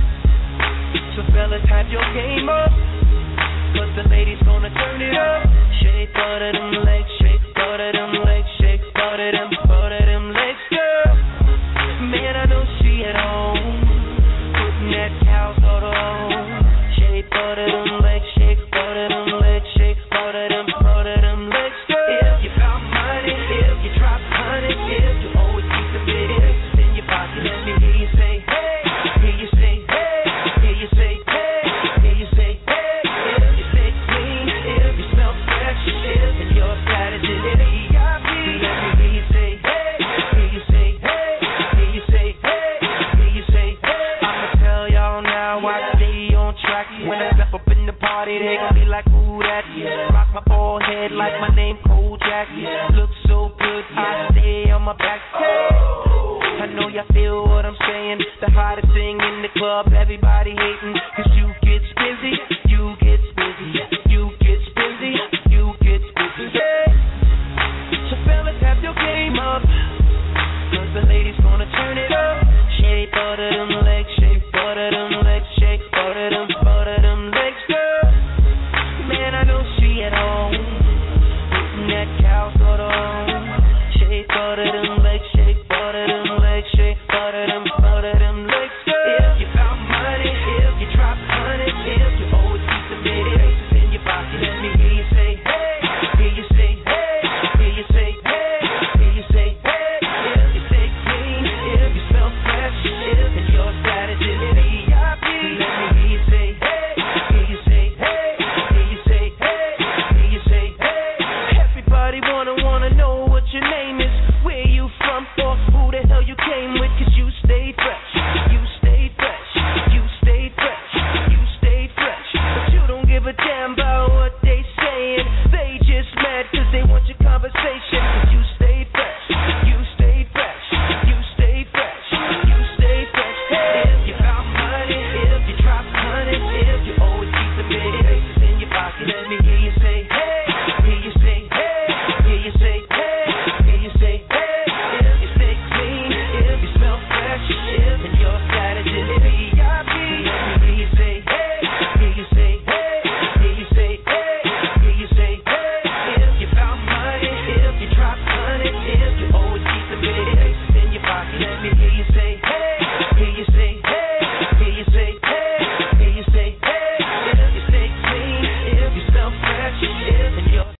So fellas, have your game up, 'cause the ladies gonna turn it up. Shake, butter them legs, shake, butter them legs, shake, butter them legs, girl. Man, I know she at home, putting that cow sort on. Shake, butter them legs, shake, butter them legs, shake, butter them legs, girl. If you found money, if you drop honey, if you always keep the bits in your pocket, let me hear you say, hey, hear you say, hey, hear you say, hey, hear you say, hey. If you stay clean, if you smell fresh, if and your status is VIP, let me hear you say, hey, hear you say, hey, hear you say, hey, hear you say, hey. I'ma tell y'all now, I stay on track. When I step up in the party, they gon' be like, ooh, that. Rock my bald head like my name Kojak. Look so good, I stay on my back. I know y'all feel what I'm saying. The hottest thing in the club, everybody hating. 'Cause you gets busy, you gets busy, you gets busy, you gets busy. So fellas, have your game up, 'cause the ladies gonna turn it up. Shake, butter them legs, shake, butter them legs, shake, butter them legs, girl. Man, I know she at home, putting that cow sort on. Shake, butter them legs, shake, butter them legs, shake, butter them legs, girl. If you found money, if you drop honey, if you always keep the bits in your pocket, let me hear you say, hey, hear you say, hey, hear you say, hey, hear you say, hey. If you stay clean, if you smell fresh, if and your status is VIP, let me hear you say, hey, hear you say, hey, hear you say, hey, hear you say, hey. Everybody wanna know what your name is, where you from, or who the hell you came with, 'cause you stayed fresh, you stayed fresh, you stayed fresh, you stayed fresh. But you don't give a damn about what they saying, they just mad 'cause they want your conversation. 'Cause you stayed fresh, you stayed fresh, you stayed fresh, you stayed fresh. If you found money, if you drop honey, if you always keep the bits in your pocket, let me hear you say, hey, hear you say, hey, hear you say, hey, hear you say, hey. If you stay clean, if you smell fresh, if and your status is VIP, let me hear you say, hey, hear you say, hey, hear you say, hey, hear you say, hey. If you found money, if you drop honey, if you always keep the bits in your pocket, let me hear you say, hey, hear you say, hey, hear you say, hey, hear you say, hey. If you stay clean, if you smell fresh, if and your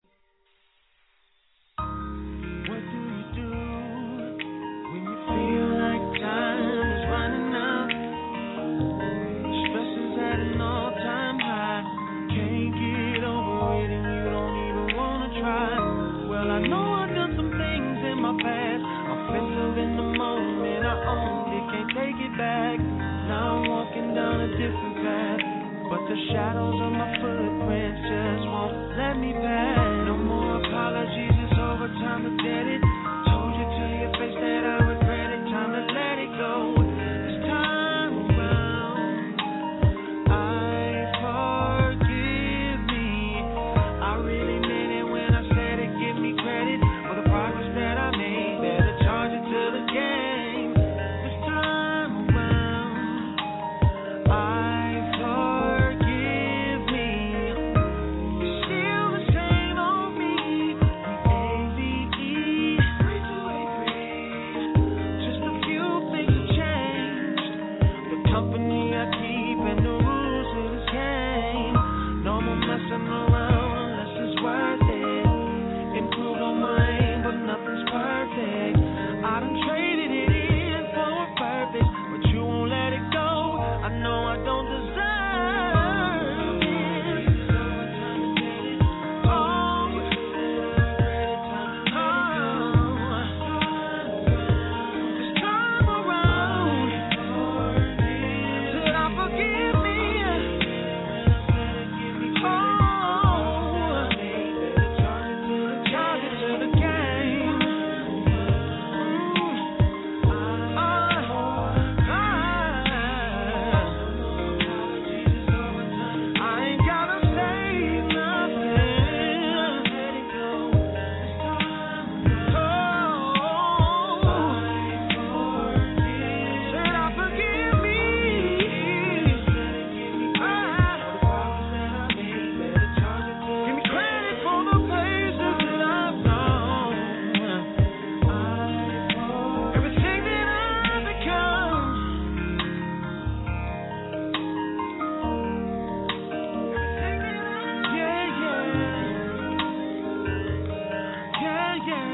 What do you do when you feel like time is running out? Stress is at an all-time high. Can't get over it and you don't even wanna try. Well, I know I've done some things in my past. Offensive in the moment, I owned it, can't take it back. Now I'm walking down a different path, but the shadows of my footprints just won't let me pass. No more apologies, it's over, time to get it. Told you to your face that I regret it, time to let it go. This time around, I forgive me. I really meant it when I said it, give me credit for the progress that I made.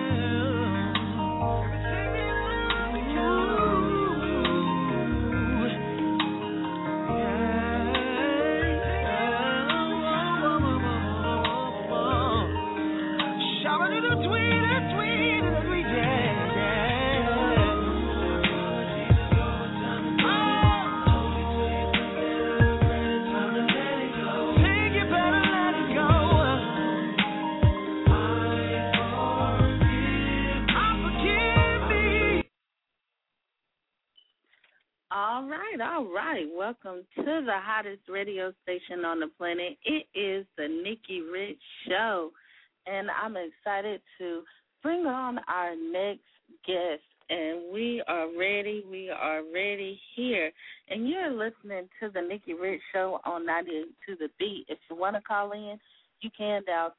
All right. Welcome to the hottest radio station on the planet. It is the Nikki Rich Show, and I'm excited to bring on our next guest. And we are ready. We are ready here. And you're listening to the Nikki Rich Show on 90 to the Beat. If you want to call in, you can dial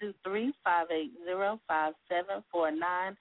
323-580-5749.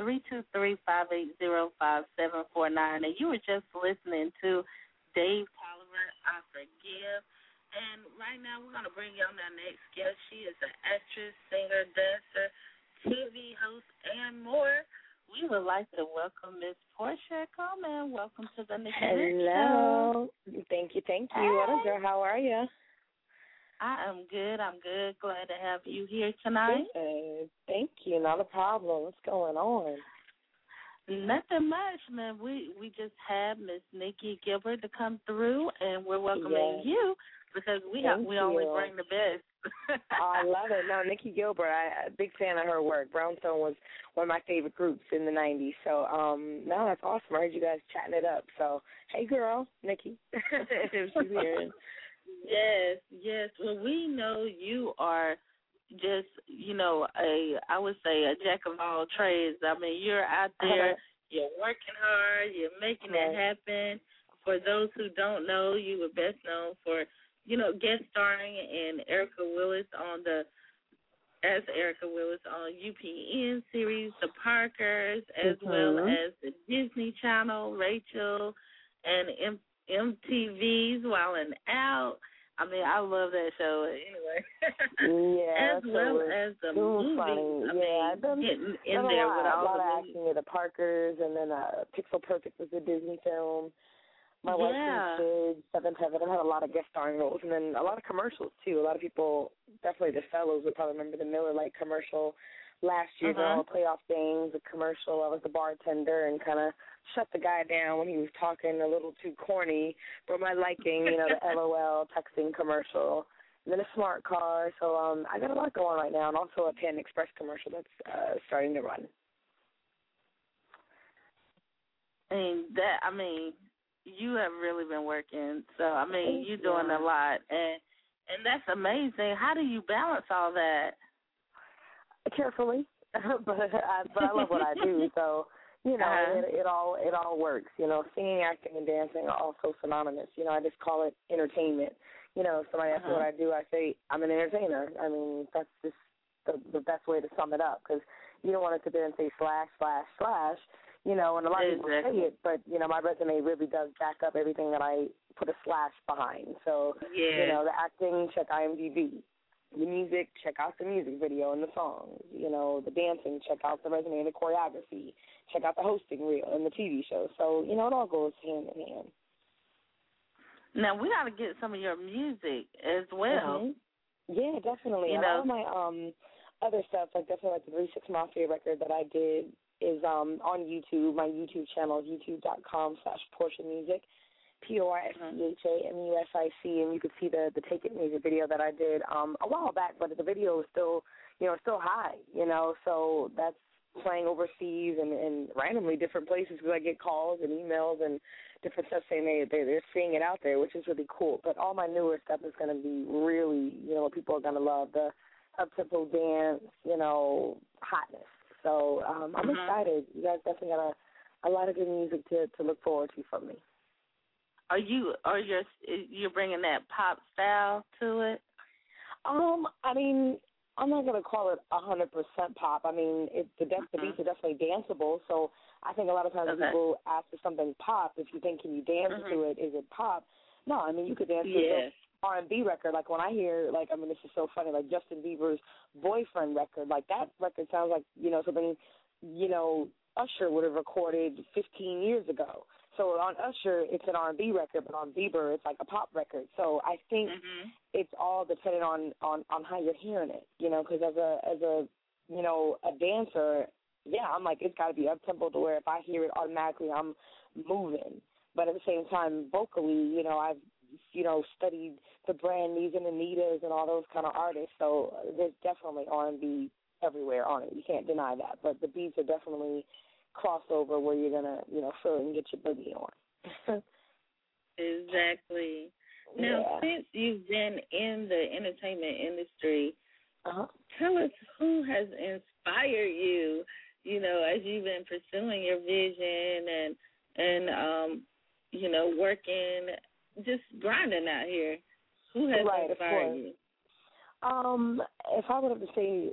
323-580-5749. And you were just listening to Dave Tolliver, I Forgive. And right now we're going to bring you on our next guest. She is an actress, singer, dancer, TV host, and more. We would like to welcome Miss Portia Coleman. Welcome to the Nikki Rich Show. Hello. Thank you. Hey. What up, girl? How are you? I am good. Glad to have you here tonight. Good. Thank you. Not a problem. What's going on? Nothing much, man. We just had Miss Nikki Gilbert to come through, and we're welcoming you because we only bring the best. I love it. No, Nikki Gilbert, I'm a big fan of her work. Brownstone was one of my favorite groups in the 90s. So, no, that's awesome. I heard you guys chatting it up. So, hey, girl, Nikki, if she's hearing. Yes. Well, we know you are just, I would say a jack of all trades. I mean, you're out there, you're working hard, you're making it happen. For those who don't know, you were best known for, guest starring in Erica Willis on UPN series, The Parkers, as well as the Disney Channel, Rachel, and MTV's Wildin' Out. I mean, I love that show anyway. Yeah, as well as the movies. I've done getting in there with all a lot the of acting with the Parkers, and then Pixel Perfect was a Disney film. My Wife and Kids, Seventh Heaven. I had a lot of guest starring roles, and then a lot of commercials too. A lot of people, definitely the fellows, would probably remember the Miller Lite commercial last year. All playoff games, a commercial. I was the bartender and kind of shut the guy down when he was talking a little too corny for my liking. The LOL texting commercial, and then a smart car. So I got a lot going right now, and also a Pan Express commercial that's starting to run. You have really been working. So you're doing a lot, and that's amazing. How do you balance all that? Carefully, but I love what I do. So it all works. Singing, acting, and dancing are also synonymous. I just call it entertainment. If somebody asks me what I do, I say I'm an entertainer. I mean, that's just the best way to sum it up, because you don't want to sit there and say slash, and a lot of people say it, but, my resume really does back up everything that I put a slash behind. So, the acting, check IMDb. The music, check out the music video and the songs. The dancing, check out the resume and the choreography. Check out the hosting reel and the TV show. So, it all goes hand in hand. Now, we got to get some of your music as well. Yeah, definitely. A lot of my other stuff, definitely the 3-6 Mafia record that I did, is on YouTube. My YouTube channel is youtube.com/Portia Music, PorchaMusic, and you could see the Take It music video that I did a while back, but the video is still, still high, so that's playing overseas and randomly different places, because I get calls and emails and different stuff saying they're seeing it out there, which is really cool. But all my newer stuff is going to be really, people are going to love the up-tempo dance, hotness. So I'm excited. You guys definitely got a lot of good music to look forward to from me. You're bringing that pop style to it? I'm not going to call it 100% pop. The beats are definitely danceable. So I think a lot of times people ask for something pop. If you think, can you dance to it? Is it pop? No, you could dance to it. R&B record, when I hear, this is so funny, Justin Bieber's Boyfriend record, that record sounds like, something Usher would have recorded 15 years ago. So on Usher, it's an R&B record, but on Bieber, it's like a pop record. So I think it's all dependent on how you're hearing it, because as a dancer, I'm like, it's got to be up-tempo to where if I hear it automatically, I'm moving. But at the same time, vocally, I've, studied the Brandy's and Anitas and all those kind of artists. So there's definitely R&B everywhere on it. You can't deny that. But the beats are definitely crossover where you're going to, feel it and get your boogie on. Exactly. Now, since you've been in the entertainment industry, tell us who has inspired you, as you've been pursuing your vision and working, just grinding out here. Who has inspired you? If I would have to say,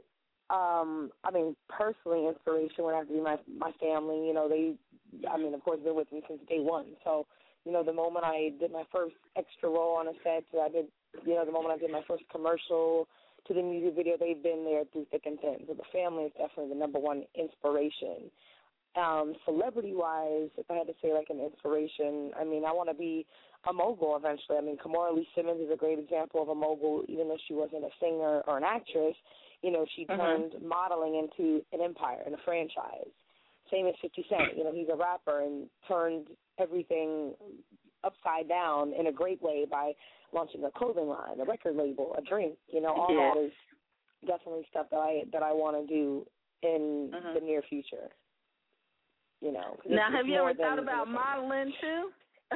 personally, inspiration would have to be my family. They, of course, been with me since day one. So, the moment I did my first extra role on a set, the moment I did my first commercial to the music video, they've been there through thick and thin. So the family is definitely the number one inspiration. Celebrity-wise, if I had to say like an inspiration, I want to be a mogul eventually. Kimora Lee Simmons is a great example of a mogul, even though she wasn't a singer or an actress. She turned modeling into an empire and a franchise. Same as 50 Cent. He's a rapper and turned everything upside down in a great way by launching a clothing line, a record label, a drink. All that is definitely stuff that I want to do in the near future. Now, have you ever thought about modeling too?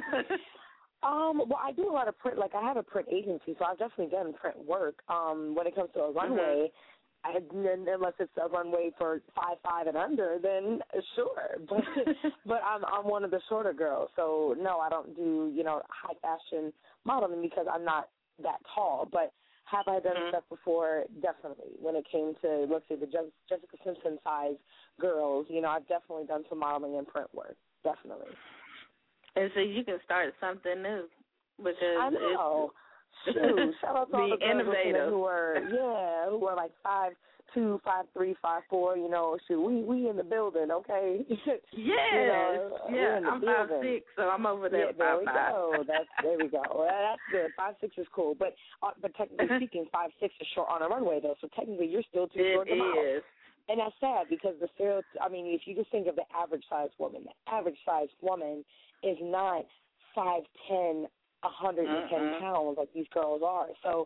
Well, I do a lot of print. Like, I have a print agency, so I've definitely done print work. When it comes to a runway, unless it's a runway for 5'5" and under, then sure. But I'm one of the shorter girls, so no, I don't do high fashion modeling because I'm not that tall. But have I done stuff before? Definitely. When it came to, let's say, the Jessica Simpson size girls, I've definitely done some modeling and print work. Definitely. And so you can start something new because I know. Shoot, shout out to all the girls who are like 5'2", 5'3", 5'4". Shoot, we in the building, okay? Yes, I'm 5'6", so I'm over there. There we go. There we go. Well, that's good. 5'6" is cool, but technically speaking, 5'6" is short on a runway though. So technically, you're still too short to model. It is. And that's sad because the stereotype. If you just think of the average sized woman is not 5'10", 110 pounds like these girls are. So,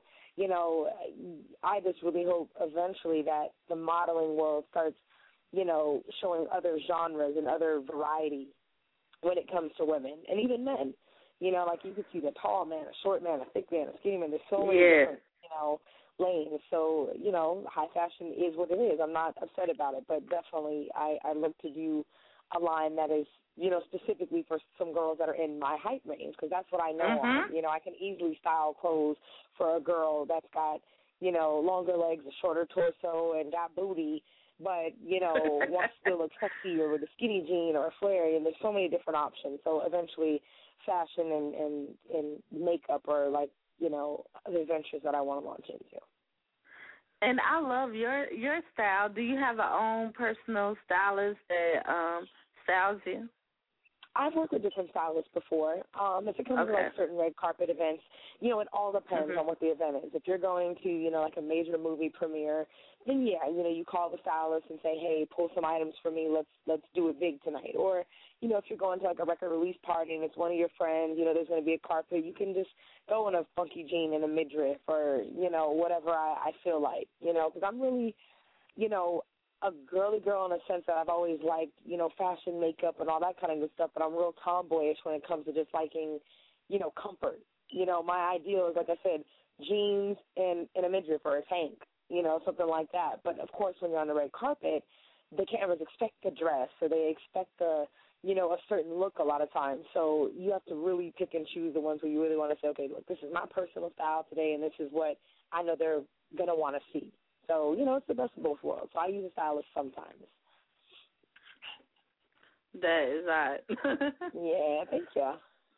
I just really hope eventually that the modeling world starts, showing other genres and other variety when it comes to women and even men. Like you could see the tall man, a short man, a thick man, a skinny man. There's so many different, lanes. So, high fashion is what it is. I'm not upset about it, but definitely I look to do a line that is, specifically for some girls that are in my height range, because that's what I know. I can easily style clothes for a girl that's got, longer legs, a shorter torso, and got booty, but, wants to look sexy or with a skinny jean or a flare, and there's so many different options. So eventually fashion and makeup are like, the adventures that I want to launch into. And I love your style. Do you have your own personal stylist that styles you? I've worked with different stylists before. If it comes to like certain red carpet events, it all depends on what the event is. If you're going to, like a major movie premiere, then you call the stylist and say, hey, pull some items for me. Let's do it big tonight. Or, if you're going to like a record release party and it's one of your friends, there's going to be a carpet, you can just go in a funky jean and a midriff or, whatever I feel like, because I'm really, a girly girl in a sense that I've always liked, fashion, makeup, and all that kind of good stuff, but I'm real tomboyish when it comes to just liking, comfort. My ideal is, like I said, jeans and a midriff or a tank, something like that. But, of course, when you're on the red carpet, the cameras expect a dress or they expect a certain look a lot of times. So you have to really pick and choose the ones where you really want to say, okay, look, this is my personal style today, and this is what I know they're going to want to see. So, it's the best of both worlds. So I use a stylist sometimes. That is right. Yeah, thank you.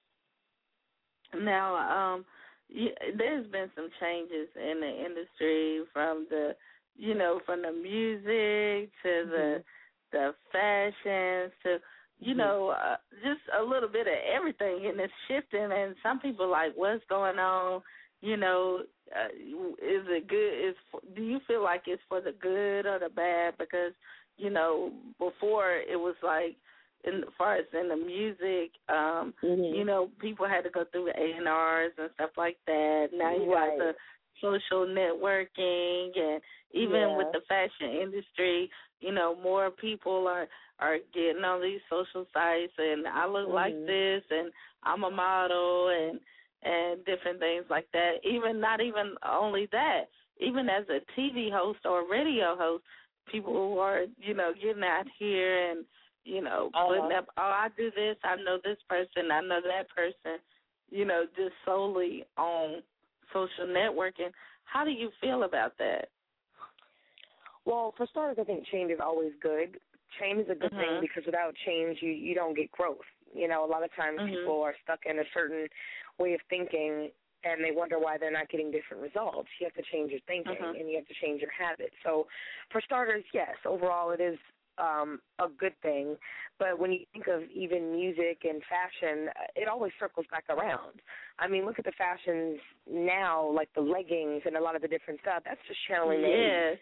Now, there's been some changes in the industry from the, from the music to the fashions to, you know, just a little bit of everything, and it's shifting. And some people like, what's going on? You know, is it good? Do you feel like it's for the good or the bad? Because, you know, before it was like, as far as in the music, you know, people had to go through A&Rs and stuff like that. Now you got the social networking, and even with the fashion industry, you know, more people are getting on these social sites, and I look like this, and I'm a model, and different things like that. Not even only that, even as a TV host or radio host, people who are, you know, getting out here and, you know, putting up, I do this, I know this person, I know that person, you know, just solely on social networking. How do you feel about that? Well, for starters, I think change is always good. Change is a good thing because without change, you don't get growth. You know, a lot of times people are stuck in a certain way of thinking, and they wonder why they're not getting different results. You have to change your thinking, and you have to change your habits. So, for starters, yes, overall it is a good thing. But when you think of even music and fashion, it always circles back around. I mean, look at the fashions now, like the leggings and a lot of the different stuff. That's just channeling the 80s.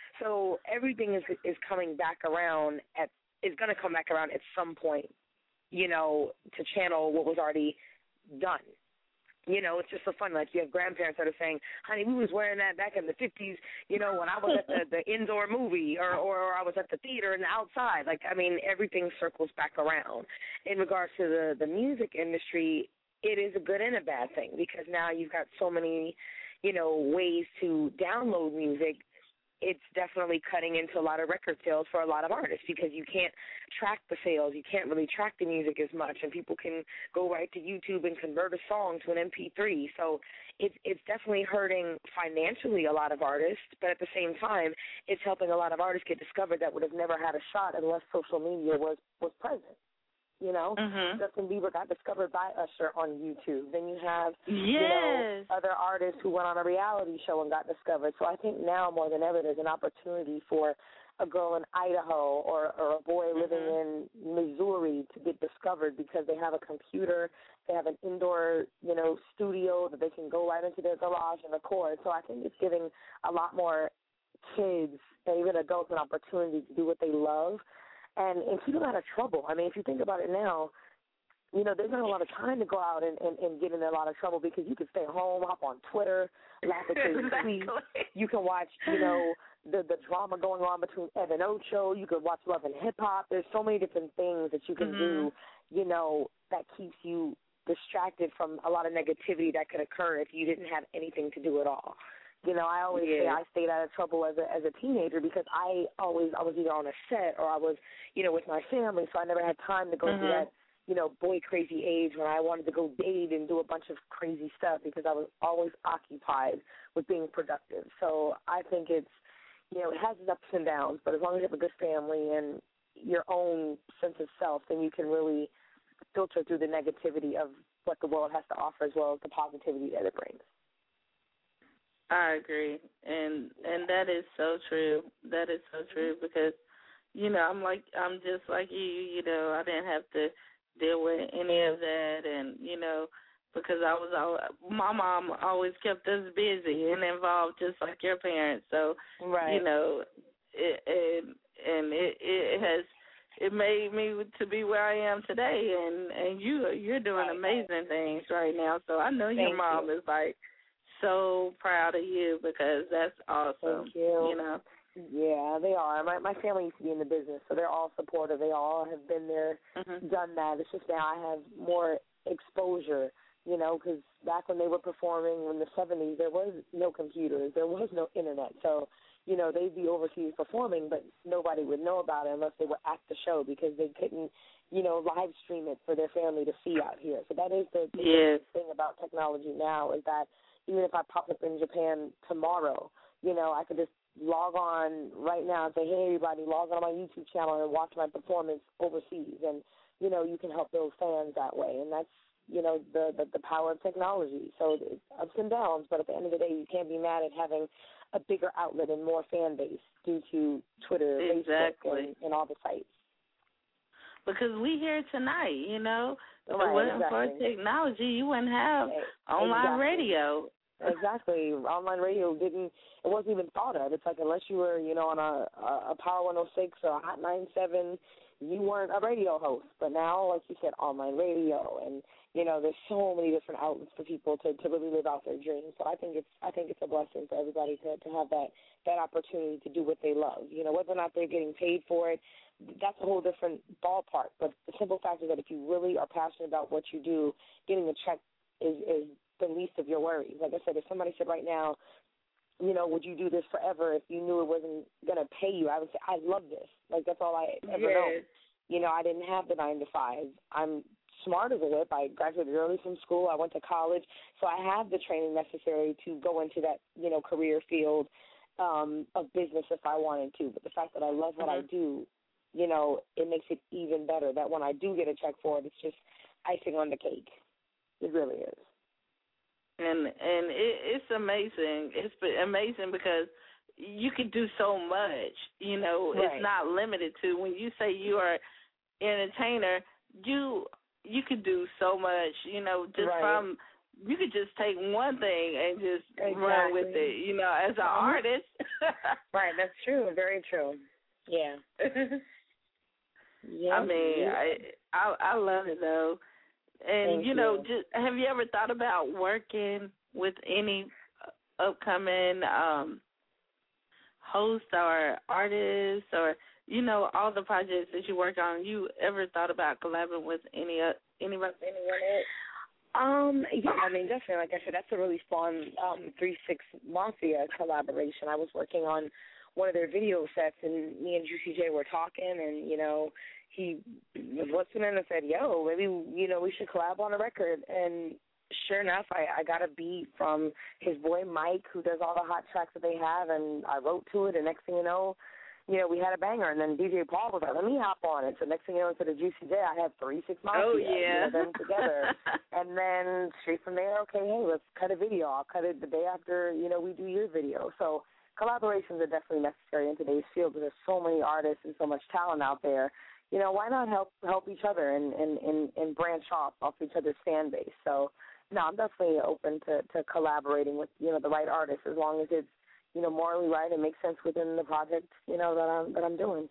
So everything is coming back around is going to come back around at some point, you know, to channel what was already done. You know, it's just so fun. Like, you have grandparents that are saying, honey, we was wearing that back in the 50s, you know, when I was at the indoor movie or I was at the theater and the outside. Like, I mean, everything circles back around. In regards to the music industry, it is a good and a bad thing because now you've got so many, you know, ways to download music. It's definitely cutting into a lot of record sales for a lot of artists because you can't track the sales. You can't really track the music as much, and people can go right to YouTube and convert a song to an MP3. So it's definitely hurting financially a lot of artists, but at the same time, it's helping a lot of artists get discovered that would have never had a shot unless social media was present. You know, Justin Bieber got discovered by Usher on YouTube. Then you have, you know, other artists who went on a reality show and got discovered. So I think now more than ever there's an opportunity for a girl in Idaho or a boy living in Missouri to get discovered because they have a computer, they have an indoor, you know, studio that they can go right into their garage and record. So I think it's giving a lot more kids and even adults an opportunity to do what they love. And keep them out of trouble. I mean, if you think about it now, you know, there's not a lot of time to go out and get in a lot of trouble because you can stay home, hop on Twitter, laugh at your tweets. You can watch, you know, the drama going on between Evan Ocho. You can watch Love and Hip Hop. There's so many different things that you can do, you know, that keeps you distracted from a lot of negativity that could occur if you didn't have anything to do at all. You know, I always say I stayed out of trouble as a teenager because I was either on a set or I was, you know, with my family, so I never had time to go through that, you know, boy crazy age when I wanted to go date and do a bunch of crazy stuff because I was always occupied with being productive. So I think it's, you know, it has its ups and downs, but as long as you have a good family and your own sense of self, then you can really filter through the negativity of what the world has to offer as well as the positivity that it brings. I agree, and that is so true. That is so true because, you know, I'm just like you. You know, I didn't have to deal with any of that, and you know, because my mom always kept us busy and involved, just like your parents. So, you know, it made me to be where I am today, and you're doing amazing things right now. So I know your mom is like so proud of you because that's awesome. Thank you. You know. Yeah, they are. My family used to be in the business, so they're all supportive. They all have been there, done that. It's just now I have more exposure, you know, because back when they were performing in the 70s, there was no computers, there was no internet. So, you know, they'd be overseas performing, but nobody would know about it unless they were at the show because they couldn't, you know, live stream it for their family to see out here. So that is the thing about technology now is that even if I pop up in Japan tomorrow, you know, I could just log on right now and say, hey, everybody, log on my YouTube channel and watch my performance overseas. And, you know, you can help build fans that way. And that's, you know, the power of technology. So it's ups and downs, but at the end of the day, you can't be mad at having a bigger outlet and more fan base due to Twitter, Facebook, and all the sites. Because we here tonight, you know. If Right, it wasn't exactly. for technology, you wouldn't have online radio. Exactly. Online radio it wasn't even thought of. It's like unless you were, you know, on a Power 106 or a Hot 97, you weren't a radio host. But now, like you said, online radio, and you know, there's so many different outlets for people to really live out their dreams. So I think it's a blessing for everybody to have that opportunity to do what they love. You know, whether or not they're getting paid for it, that's a whole different ballpark. But the simple fact is that if you really are passionate about what you do, getting a check is the least of your worries. Like I said, if somebody said right now, you know, would you do this forever if you knew it wasn't going to pay you? I would say, I love this. Like, that's all I ever know. You know, I didn't have the 9 to 5. I'm smart as a whip. I graduated early from school. I went to college. So I have the training necessary to go into that, you know, career field of business if I wanted to. But the fact that I love what I do, you know, it makes it even better that when I do get a check for it, it's just icing on the cake. It really is. And it's amazing. It's amazing because you can do so much. You know, It's not limited to when you say you are an entertainer. You could do so much. You know, just from you could just take one thing and just run with it. You know, as an artist. Right. That's true. Very true. Yeah. Yeah. I mean, I love it though. And, Thank you know, just have you ever thought about working with any upcoming host or artists or, you know, all the projects that you work on? You ever thought about collaborating with anyone else? Yeah, I mean, definitely. Like I said, that's a really fun 3-6 Mafia collaboration. I was working on one of their video sets, and me and Juicy J were talking, and, you know, he was listening and said, yo, maybe, you know, we should collab on a record. And sure enough, I got a beat from his boy Mike, who does all the hot tracks that they have, and I wrote to it, and next thing you know, we had a banger. And then DJ Paul was like, let me hop on it. So next thing you know, instead of Juicy J, I had 3-6 Mafia. Oh, yeah. You know, them together. And then straight from there, okay, hey, let's cut a video. I'll cut it the day after, you know, we do your video. So collaborations are definitely necessary in today's field because there's so many artists and so much talent out there. You know, why not help each other and branch off each other's fan base? So, no, I'm definitely open to collaborating with, you know, the right artists as long as it's, you know, morally right and makes sense within the project, you know, that I'm doing.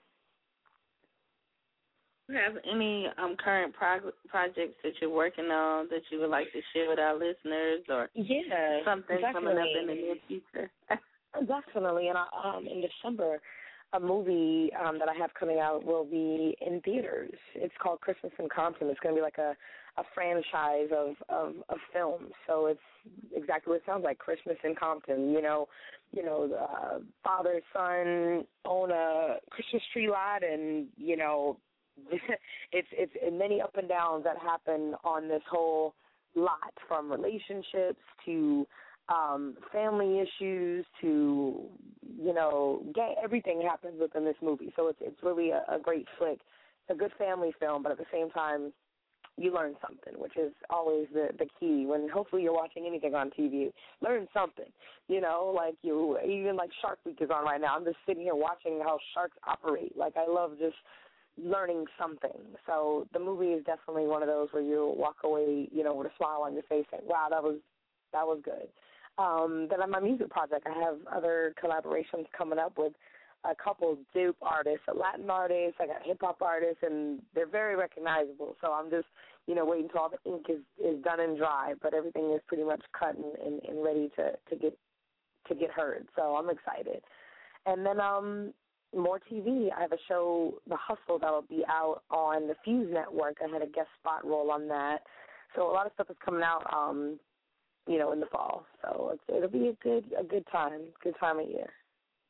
Do you have any current projects that you're working on that you would like to share with our listeners or something coming up in the near future? Definitely. And in December, a movie that I have coming out will be in theaters. It's called Christmas in Compton. It's going to be like a franchise of films. So it's exactly what it sounds like, Christmas in Compton. You know, father, son own a Christmas tree lot, and you know, it's many up and downs that happen on this whole lot, from relationships to family issues to, you know, everything happens within this movie. So it's really a great flick. It's a good family film, but at the same time, you learn something, which is always the key. When hopefully you're watching anything on TV, learn something. You know, like even like Shark Week is on right now. I'm just sitting here watching how sharks operate. Like, I love just learning something. So the movie is definitely one of those where you'll walk away, you know, with a smile on your face saying, wow, that was good. Then on my music project, I have other collaborations coming up with a couple dope artists, a Latin artist, I got hip-hop artists, and they're very recognizable. So I'm just, you know, waiting until all the ink is done and dry, but everything is pretty much cut and ready to get heard. So I'm excited. And then more TV. I have a show, The Hustle, that will be out on the Fuse Network. I had a guest spot role on that. So a lot of stuff is coming out, you know, in the fall. So it'll be a good time of year.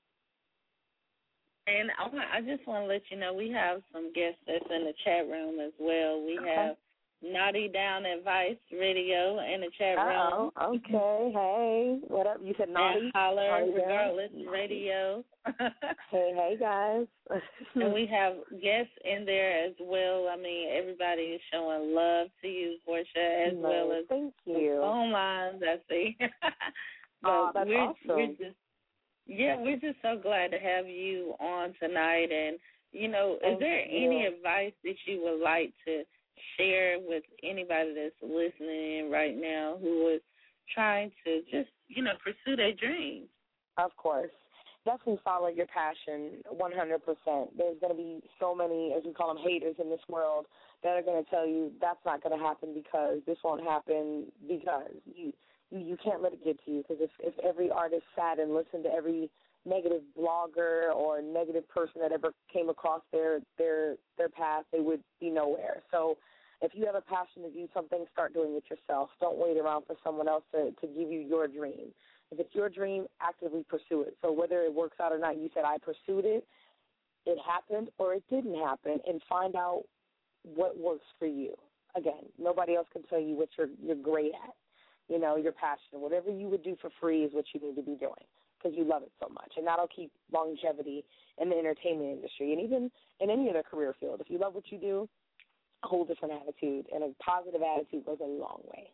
And I just want to let you know we have some guests that's in the chat room as well. We have Naughty down at Vice Radio in the chat room. Oh, okay. Hey, what up? You said Naughty? And Holler Regardless Radio. Hey, guys. And we have guests in there as well. I mean, everybody is showing love to you, Portia, as well as thank you. phone lines, I see. That's awesome. Yeah, we're just so glad to have you on tonight. And, is there any advice that you would like to share with anybody that's listening right now who is trying to just, pursue their dreams? Of course. Definitely follow your passion 100%. There's going to be so many, as we call them, haters in this world that are going to tell you that's not going to happen because this won't happen because you can't let it get to you. Because if every artist sat and listened to every negative blogger or negative person that ever came across their path, they would be nowhere. So if you have a passion to do something, start doing it yourself. Don't wait around for someone else to give you your dream. If it's your dream, actively pursue it. So whether it works out or not, you said, I pursued it, it happened, or it didn't happen, and find out what works for you. Again, nobody else can tell you what you're great at, your passion. Whatever you would do for free is what you need to be doing because you love it so much. And that'll keep longevity in the entertainment industry and even in any other career field. If you love what you do, a whole different attitude, and a positive attitude goes a long way.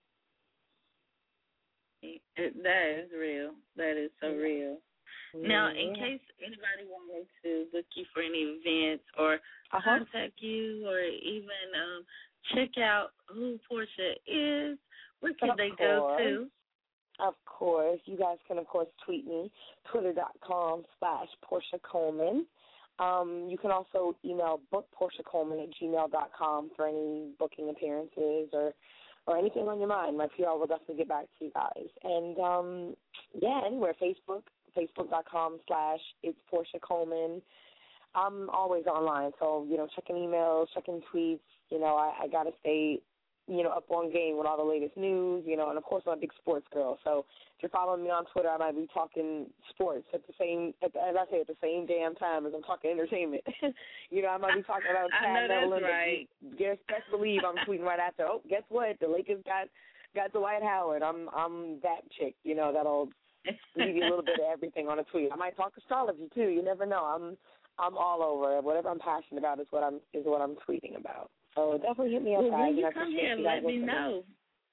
That is real. That is so real. Now, in case anybody wanted to book you for any events or contact you or even check out who Portia is, where can they go to? Of course. You guys can, of course, tweet me, twitter.com/Portia Coleman. You can also email bookportiacoleman@gmail.com for any booking appearances or anything on your mind. My PR will definitely get back to you guys. And, anywhere, Facebook.com/It's Portia Coleman. I'm always online, so, checking emails, checking tweets. I got to stay, up on game with all the latest news, and, of course, I'm a big sports girl. So if you're following me on Twitter, I might be talking sports at the same damn time as I'm talking entertainment. I might be talking about I know that's right. Yes, best believe I'm tweeting right after. Oh, guess what? The Lakers got Dwight Howard. I'm that chick, that'll give you a little bit of everything on a tweet. I might talk astrology too. You never know. I'm all over. Whatever I'm passionate about is what I'm tweeting about. So definitely hit me up, guys. When you come here, let me know.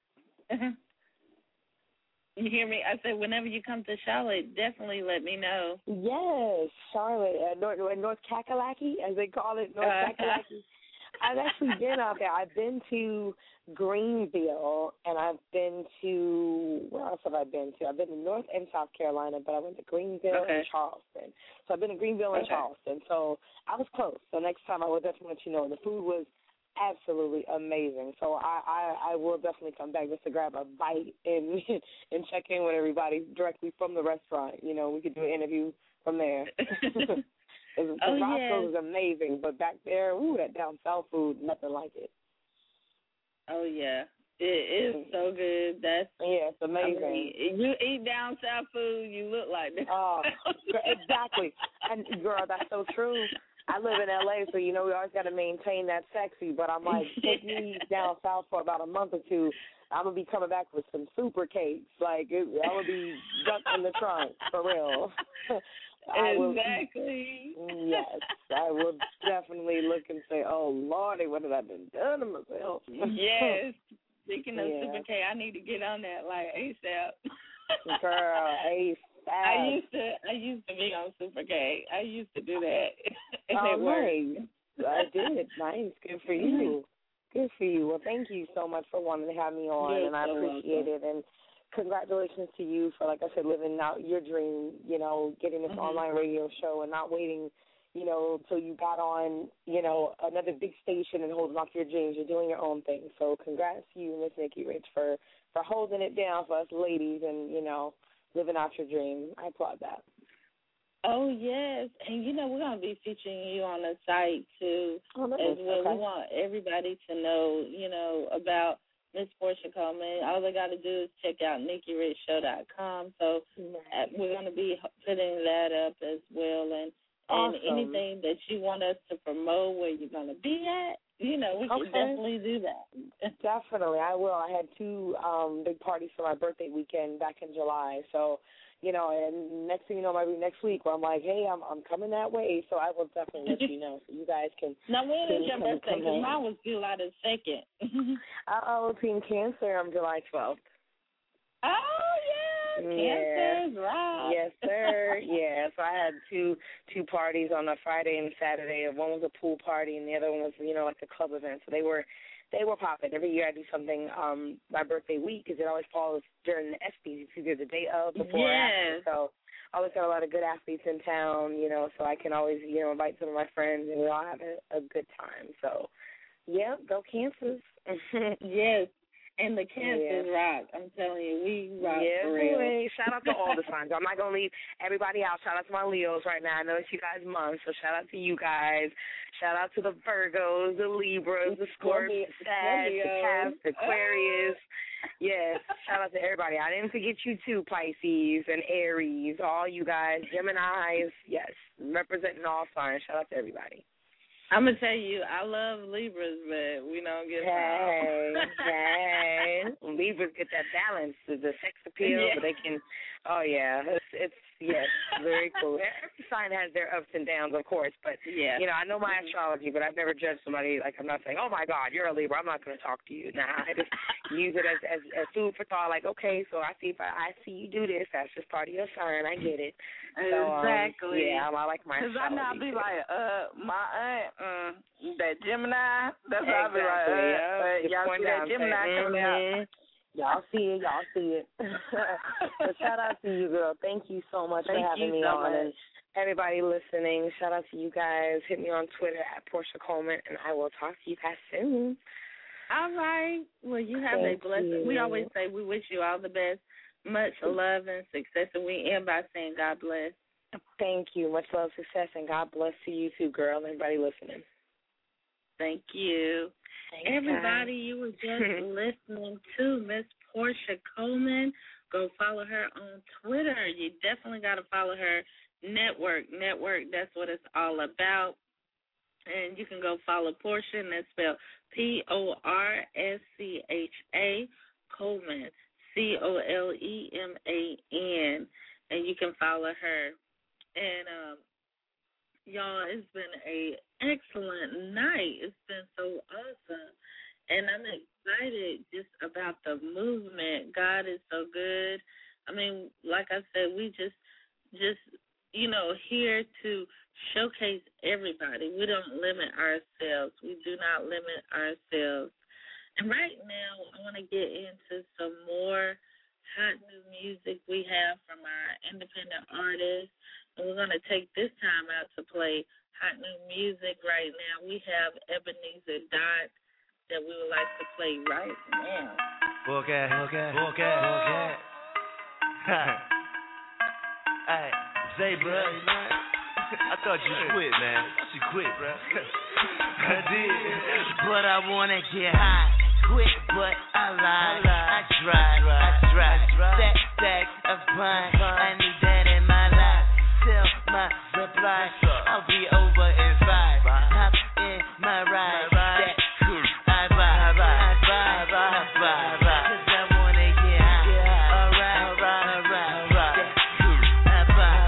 You hear me? I said whenever you come to Charlotte, definitely let me know. Yes, Charlotte, North Kakalaki, as they call it, North Kakalaki. I've actually been out there. I've been to Greenville, and I've been to, where else have I been to? I've been to North and South Carolina, but I went to Greenville and Charleston. So I've been to Greenville and Charleston. So I was close. So next time I will definitely let you know. The food was absolutely amazing. So I will definitely come back just to grab a bite and check in with everybody directly from the restaurant. We could do an interview from there. Roscoe's is amazing, but back there, that down south food, nothing like it. Oh, yeah. It is so good. It's amazing. You eat down south food, you look like that. Oh, exactly. And, girl, that's so true. I live in L.A., so, we always got to maintain that sexy, but I'm like, take me down south for about a month or two. I'm going to be coming back with some super cakes. I'm going to be ducked in the trunk, for real. Exactly. Yes, I will definitely look and say, oh, Lordy, what have I been done to myself? Yes. Speaking of Super K, I need to get on that ASAP. Girl, ASAP. I used to be on Super K. I used to do that. Oh, nice. I did. Nice. Good for you. Good for you. Well, thank you so much for wanting to have me on, and I appreciate it. And congratulations to you for, like I said, living out your dream, getting this online radio show and not waiting, till you got on, another big station and holding off your dreams. You're doing your own thing. So congrats to you, Miss Nikki Rich, for holding it down for us ladies and, living out your dream. I applaud that. Oh, yes. And, we're going to be featuring you on the site, too, as well. Okay. We want everybody to know, about Miss Portia Coleman. All they got to do is check out NikkiRichShow.com. So we're going to be putting that up as well. And anything that you want us to promote, where you're going to be at, we can definitely do that. Definitely, I will. I had two big parties for my birthday weekend back in July. So, and next thing you know, maybe next week where I'm like, hey, I'm coming that way. So I will definitely let you know so you guys can. Now, when is your birthday? Because mine was July the 2nd. Team Cancer, I'm July 12th. Oh, yeah. Cancers, right? Yes, sir. Yeah. So I had two parties on a Friday and Saturday. One was a pool party, and the other one was, like a club event. So they were popping. Every year I do something my birthday week, because it always falls during the ESPYs. It's either the day of, before, or after. So I always got a lot of good athletes in town, so I can always, invite some of my friends, and we all have a good time. So, yeah, go Cancers. Yes. And the Cancers rock. I'm telling you, we rock for real. Boy. Shout out to all the signs. I'm not going to leave everybody out. Shout out to my Leos right now. I know it's you guys' month, so shout out to you guys. Shout out to the Virgos, the Libras, the Scorpios, the Sag, the Cats, the Aquarius. Yes, shout out to everybody. I didn't forget you too, Pisces and Aries, all you guys, Geminis. Yes, representing all signs. Shout out to everybody. I'm going to tell you, I love Libras, but we don't get Hey. Libras get that balance, the sex appeal, but they can, it's very cool. Every sign has their ups and downs, of course, but, I know my astrology, but I've never judged somebody, I'm not saying, oh, my God, you're a Libra, I'm not going to talk to you. Nah, I just use it as food for thought, okay, so I see you do this, that's just part of your sign, I get it. So, exactly. I like my astrology. Because I not be like, my aunt, that Gemini, that's how I be like, y'all see that Gemini coming out. Y'all see it. So shout out to you, girl. Thank you so much for having me on. And everybody listening, shout out to you guys. Hit me on Twitter at Portia Coleman, and I will talk to you guys soon. All right. Well, you have a blessing. We always say we wish you all the best, much love and success, and we end by saying God bless. Thank you. Much love, success, and God bless to you too, girl, and everybody listening. Thank you. Thanks, everybody, you were just listening to Miss Portia Coleman. Go follow her on Twitter. You definitely got to follow her network. That's what it's all about. And you can go follow Portia, and that's spelled PorschA, Coleman, Coleman. And you can follow her. And, y'all, it's been an excellent night. It's been so awesome. And I'm excited just about the movement. God is so good. I mean, like I said, we just here to showcase everybody. We don't limit ourselves. We do not limit ourselves. And right now, I want to get into some more hot new music we have from our independent artists. And we're going to take this time out to play hot new music right now. We have Ebenezer Dot that we would like to play right now. Okay. Hey, Zay, bro. I thought you quit, man. She quit, bro. I did. But I want to get high. Quit, but I lied. I tried. Stacks of pine. I need that in my life. Sell my supply. I'll be over in 5. Hop in my ride. That cool. I buy. Cause I wanna get high. Alright. That cool. I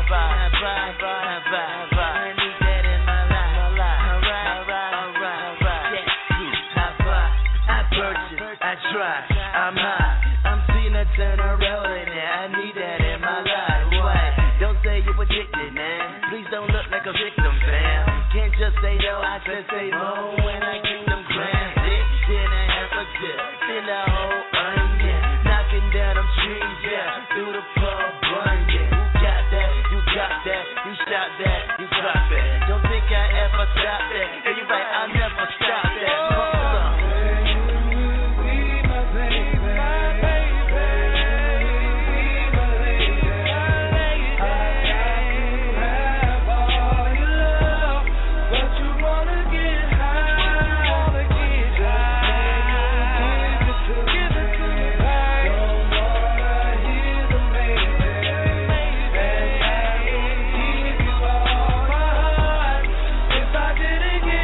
buy. I need that in my life. Alright. That cool. I purchase. I try. I'm high. I'm seeing a turn around in it. I need that in my life. What? Don't say you're addicted, man. Please don't look like a victim, fam. Can't just say no, I just say no when I get them grams. Then I have a dip in the whole onion. Knocking down them trees, through the pub run, Who got that? You got that. You shot that. You drop that. Don't think I ever stop that. And you're right, I'll never stop that. Hold on. If I didn't get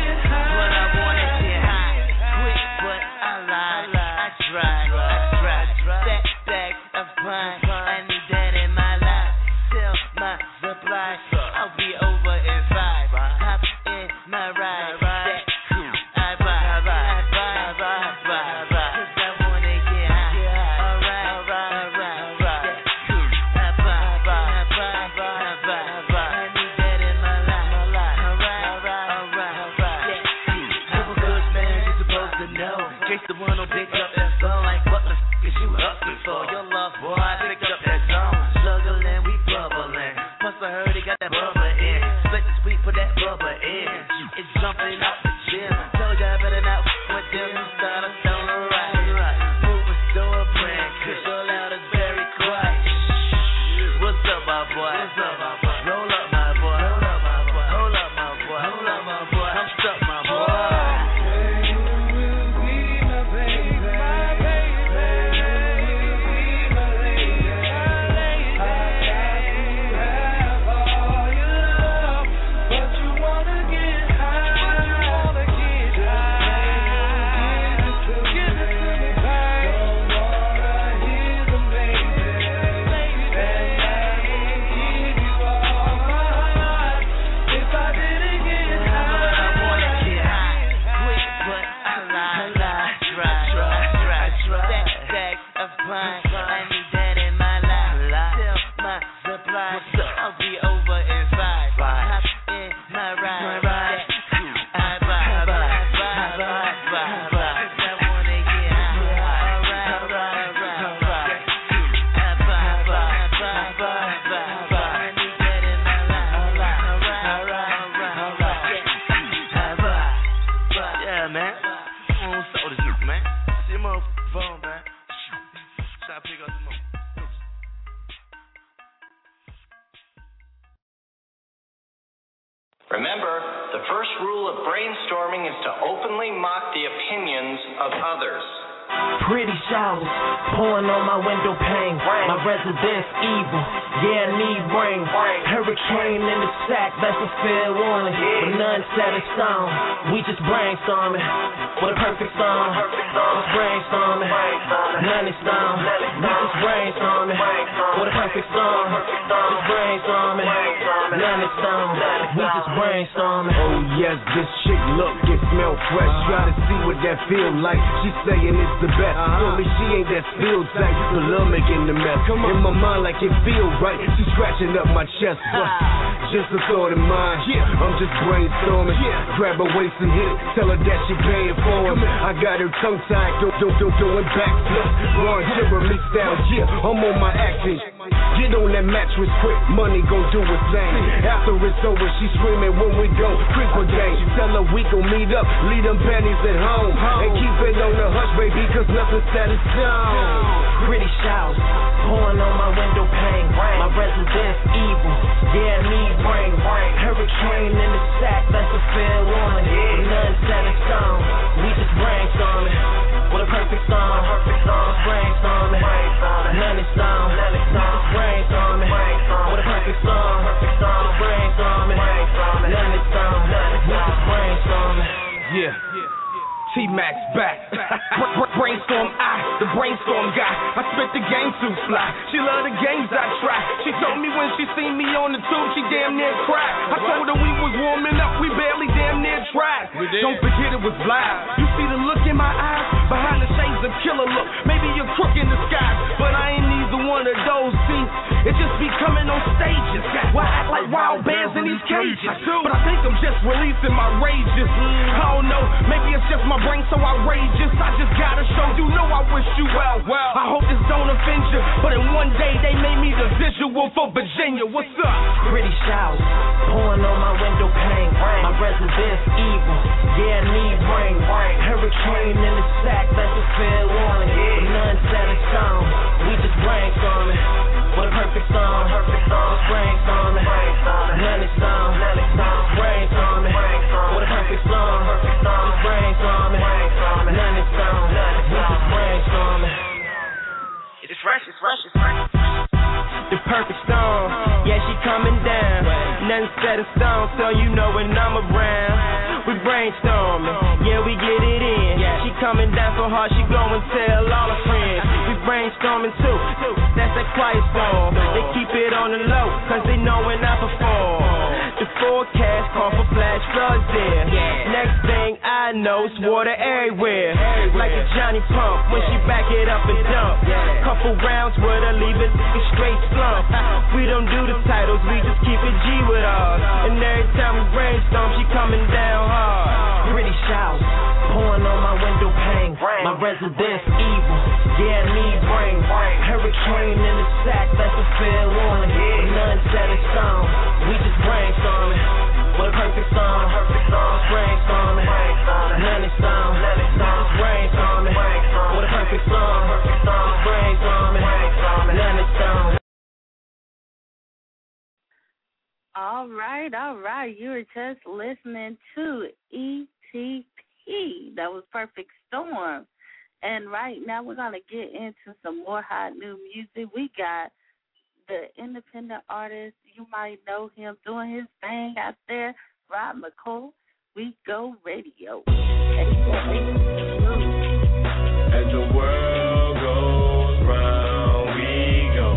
case the one don't pick up that phone, like what the f is you hustling for? Your love, boy, I pick up that song. Struggling, we bubbling. Plus I heard he got that bubble in. Split the sweet, put that bubble in. It's jumping out the gym. Told you I better not with them. Start us down the right. Moving store brand, cause your loud is very quiet. What's up, my boy? What's up, my boy? Roll up, my boy. Hold up, my boy. Hold up, my boy. Hold up, my boy. I'm stuck, my boy. Remember, the first rule of brainstorming is to openly mock the opinions of others. Pretty showers pouring on my window pane. My residence evil, yeah, I need rain. Hurricane in the sack, that's a fair warning. But none set in stone, we just brainstorming. What a perfect song, just brainstorming. None is stone, we just brainstorming. What a perfect song, just brainstorming. None is stone, we just brainstorming. Oh yes, this chick look and smell fresh. Try to see what that feel like. She saying it's the best. Told me she ain't that spill type, so love making the mess. In my mind like it feel right. She scratching up my chest, but just a thought of mine. I'm just brainstorming. Grab her waist and hit it. Tell her that she paying for it. I got her tongue tied, doing backflips. Ron Jeremy style, I'm on my action. Get on that mattress quick, money gon' do its thing. After it's over, she screaming when we go creeper gang. Tell her we gon' meet up, leave them panties at home, and keep it on the hush, baby, cause nothing set in stone. Pretty showers pouring on my window pane. My residence evil, yeah, I need rain. Hurricane in the sack, that's a fair warning. But none set in stone, we just brainstorming. What a perfect song, just brainstorming. None is stone, just brainstorming. What a perfect song, just brainstorming. None is stone, we just brainstorming. Yeah. T-Max back. Brainstorm the brainstorm guy. I spit the game too fly. She love the games I try. She told me when she seen me on the tube, she damn near cried. I told her we was warming up, we barely damn near tried. Don't forget it was live. You see the look in my eyes? Behind the shades of killer look. Maybe you're crook in the sky, but I ain't neither one of those. See, it just be coming on stages. Why act like wild bears in these cages? But I think I'm just releasing my rages. I don't know, maybe it's just my brain so outrageous. I just gotta show you, know I wish you well. I hope this don't offend you, but in one day they made me the visual for Virginia. What's up? Pretty showers pouring on my window pane. My residence evil, yeah, I need rain. Hurricane in the sack, that's a fair warning. But none set in stone, we just brainstorming. What a perfect song, just brainstorming. None is stone, just brainstorming. What a perfect song, just brainstorming. None is stone, we just brainstorming. It's fresh, it's fresh, it's fresh. The perfect storm, yeah, she coming down. Nothing set in stone, so you know when I'm around. We brainstorming, yeah, we get it in. She coming down so hard, she go and tell all her friends. We brainstorming too, that's that quiet storm. They keep it on the low, cause they know when I perform. The forecast call for flash floods there. Next thing I know, it's water everywhere. Like a Johnny Pump, when she back it up and dump. Couple rounds with her, leave it straight slump. We don't do the titles, we just keep it G with us. And every time we brainstorm, she coming down hard. Pretty showers pouring on my window pane. My residence evil, yeah, I need brain. Hurricane in the sack, that's a fair warning. But none set in stone, we just brainstorming. What a perfect song, just brainstorming. None is stone, just brainstorming. What a perfect song, just brainstorming. None is stone. All right. You were just listening to ETP. That was Perfect Storm. And right now we're going to get into some more hot new music. We got the independent artist. You might know him doing his thing out there, Rob McCall. We Go Radio. As the world goes round, we go.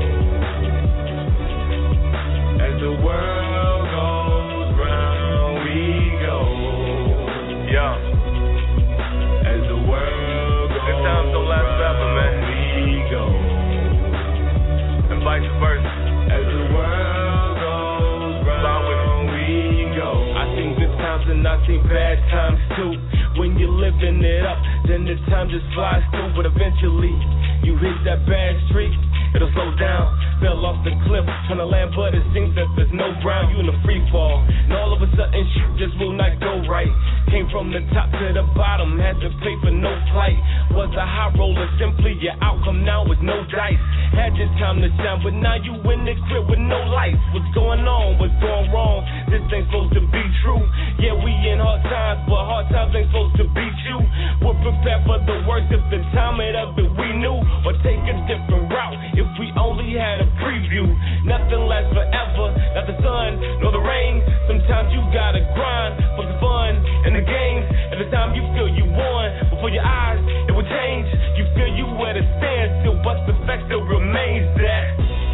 As the world goes round, we go. Yeah. As the world goes good times don't last forever, man. We go. And vice versa. As the world goes round, we go. I seen good times and I seen bad times too. When you're living it up, then the time just flies through. But eventually, you hit that bad streak, it'll slow down. Fell off the cliff, trying to land, but it seems that there's no ground. You in a free fall, and all of a sudden, shit just will not go right. Came from the top to the bottom, had to pay for no flight. Was a high roller, simply your outcome now is no dice. Had your time to shine, but now you in the crib with no lights. What's going on? What's going wrong? This ain't supposed to be true. Yeah, we in hard times, but hard times ain't supposed to beat you. We're prepared for the worst if the time it up that we knew, or take a different route if we only had a preview. Nothing lasts forever, not the sun nor the rain. Sometimes you gotta grind for the fun and the games. At the time you feel you won, before your eyes it will change. You feel you at a standstill, but the fact still remains that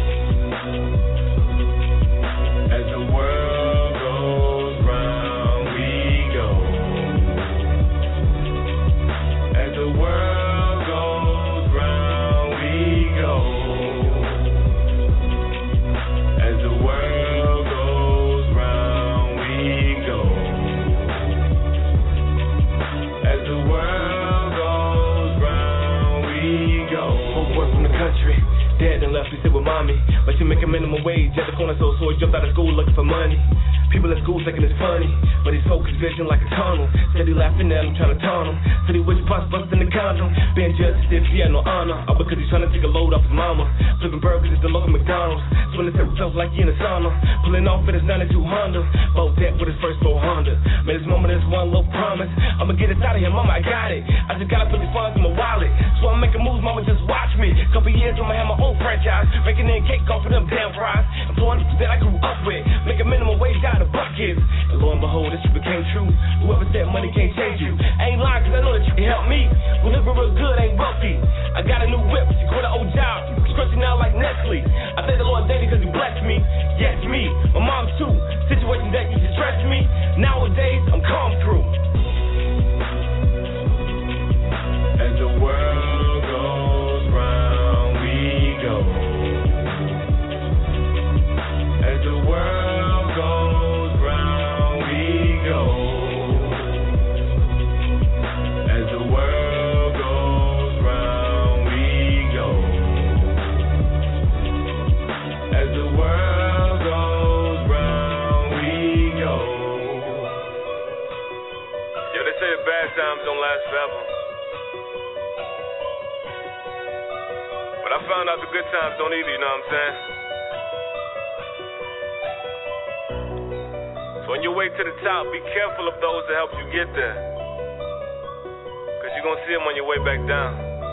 as the world goes round, we go. As the world goes round, we go. As the world goes round, we go. As the world goes round, we go. Folk boy from the country, dad and left, we sit with mommy. But she make a minimum wage at the corner store, so he jumped out of school looking for money. People at school thinking it's funny, but he's focused vision like a tunnel. Steady laughing at him, trying to taunt him. Said he wish pots busting the condom. Being judged stiff, he had no honor. All because he's trying to take a load off his mama. Flipping burgers at the local McDonald's. Swinging himself like he in a sauna. Pulling off in his 92 Honda. Both that with his first 400. Made his mama this one little promise. I'ma get this out of here, mama, I got it. I just gotta put these funds in my wallet. So I'm making moves, mama, just watch me. Couple years, I'ma have my own franchise. Making that cake off of them damn fries. Employing that I grew up with. Make a minimum wage out of buckets. And lo and behold, this became true. Whoever said money can't change you, I ain't lying, cause I know that you can help me. We living real good, ain't wealthy. I got a new whip, she quit an old job. Scrunchy now like Nestle. I thank the Lord daily cause he blessed me. Yes, me. My mom too. Situation that used to stress me. Nowadays, I'm calm through. As the world goes round, we go. As the world goes round, we go. As the world goes round, we go. As the world goes round, we go. Yo, they say the bad times don't last forever. But I found out the good times don't either, you know what I'm saying? So on your way to the top, be careful of those that help you get there. Because you're going to see them on your way back down.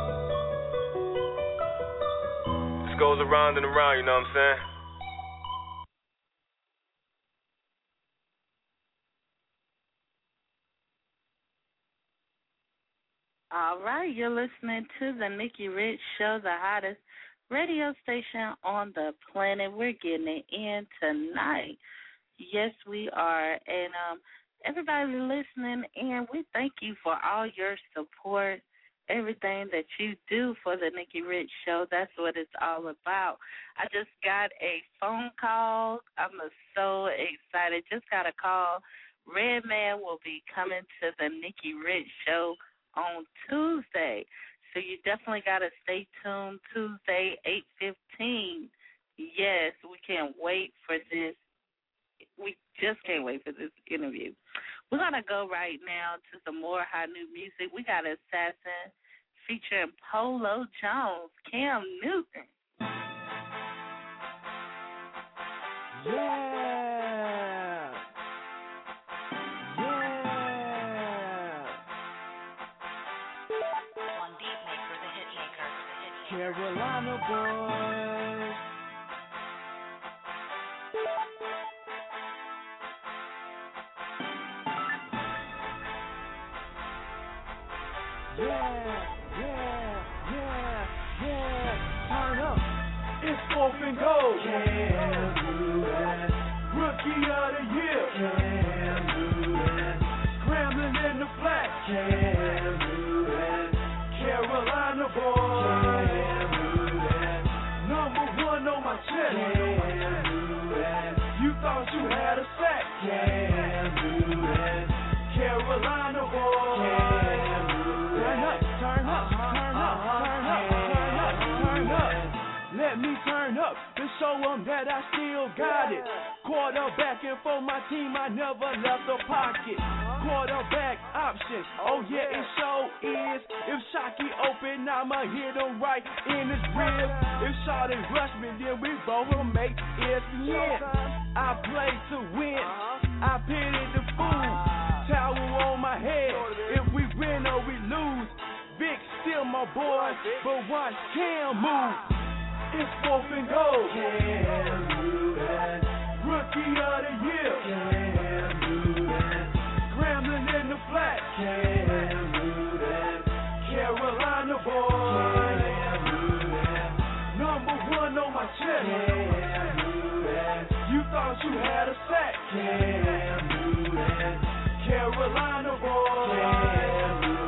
This goes around and around, you know what I'm saying? All right, you're listening to the Nikki Rich Show, the hottest radio station on the planet. We're getting it in tonight. Yes, we are. And everybody listening in, we thank you for all your support, everything that you do for the Nikki Rich Show. That's what it's all about. I just got a phone call. I'm so excited. Just got a call. Redman will be coming to the Nikki Rich Show on Tuesday. So you definitely got to stay tuned. Tuesday, 8:15. Yes, we can't wait for this. We just can't wait for this interview. We're going to go right now to some more hot new music. We got Assassin featuring Polo Jones, Cam Newton. Yeah. One beat maker, the hit maker. Carolina boys. Yeah. Turn up. It's 4th and goal. Cam Newton. Rookie of the year. Cam Newton. Scrambling in the flat. Cam Newton. Carolina boy. Cam Newton. Number 1 on my chest. Cam Newton. You thought you had a sack. Cam Newton. Carolina boy. Cam Newton. Turn up. Let me turn up to show them that I still got it. Quarterbacking for my team, I never left the pocket. Quarterback options, oh yeah, it sure is. If Shockey open, I'ma hit him right in his rib. If Shawty rush me, then we both will make ESPN. I play to win, I pity the fool. Towel on my head, if we win or we lose. Vic still my boy, but watch Cam move. It's 4th and goal. Cam Newton. Rookie of the year. Cam Newton. Scrambling in the flat. Cam Newton. Carolina boy. Cam Newton. Number 1 on my chest. Cam Newton. You thought you had a sack. Cam Newton. Carolina boy. Cam Newton.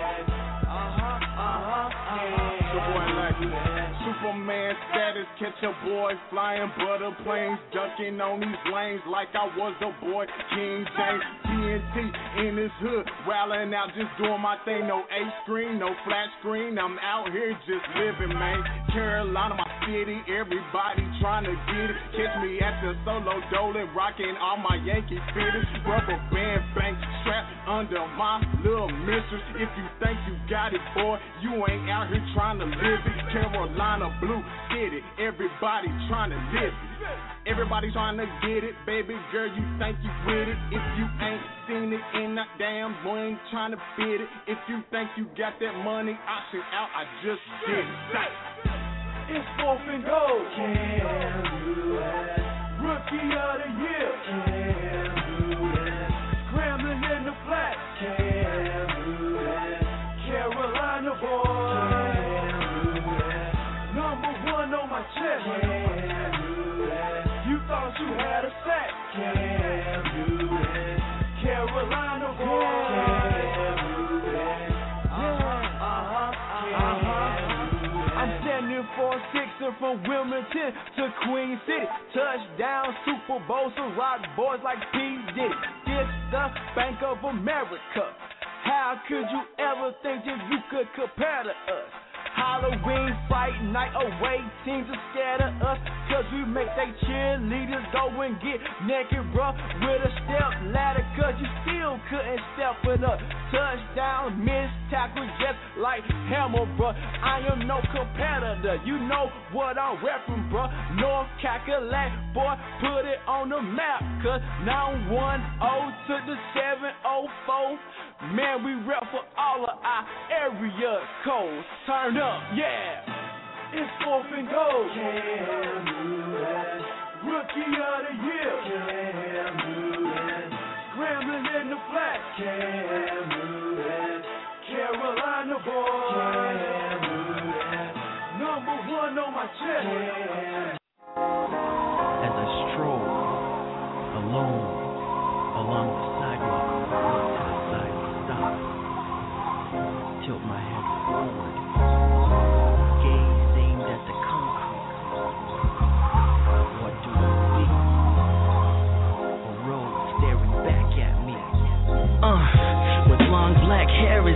Superman status, catch a boy flying butter planes, ducking on these lanes like I was a boy. King James, TNT in his hood, wildin' out, just doing my thing. No A-screen, no flat screen, I'm out here just living, man. Carolina, my city, everybody trying to get it. Catch me at the Solo Dolan, rocking all my Yankee fitters. Rubber band bank strapped under my little mistress. If you think you got it, boy, you ain't out here trying to live it. Carolina Blue City, everybody trying to live it. Everybody trying to get it, baby girl, you think you with it. If you ain't seen it in that damn boy ain't trying to fit it. If you think you got that money option out, I just did it. It's 4th and goal. Cam Newton. Rookie of the year. Cam Newton. Scrambling in the flat. Cam Newton. Carolina boy. Cam Newton. Number 1 on my chest. Cam Newton. You thought you had a sack. Cam Newton. Carolina boy. Cam Newton. I'm standing for a sixer from Wilmington to Queen City. Touchdown, Super Bowl, so rock boys like P. Diddy. This the Bank of America. How could you ever think that you could compare to us? Halloween, Fright Night, away teams are scared of us, cause we make they cheerleaders go and get naked, bruh, with a step ladder, cause you still couldn't step with us. Touchdown, missed tackle, just like Hammer, bruh. I am no competitor, you know what I'm repping, bruh. North Cackalack, boy, put it on the map, cause now 1-0 to the 7-0-4. Man, we rep for all of our area codes. Turn up, yeah. It's 4th and goal. Cam Newton. Rookie of the year. Cam Newton. Scrambling in the flat. Cam Newton. Carolina boy. Cam Newton. Number 1 on my chest. As I stroll alone along the sidewalk, to the side stop, tilt my head forward, gazing at the concrete. What do I see? A road staring back at me. With long black hair as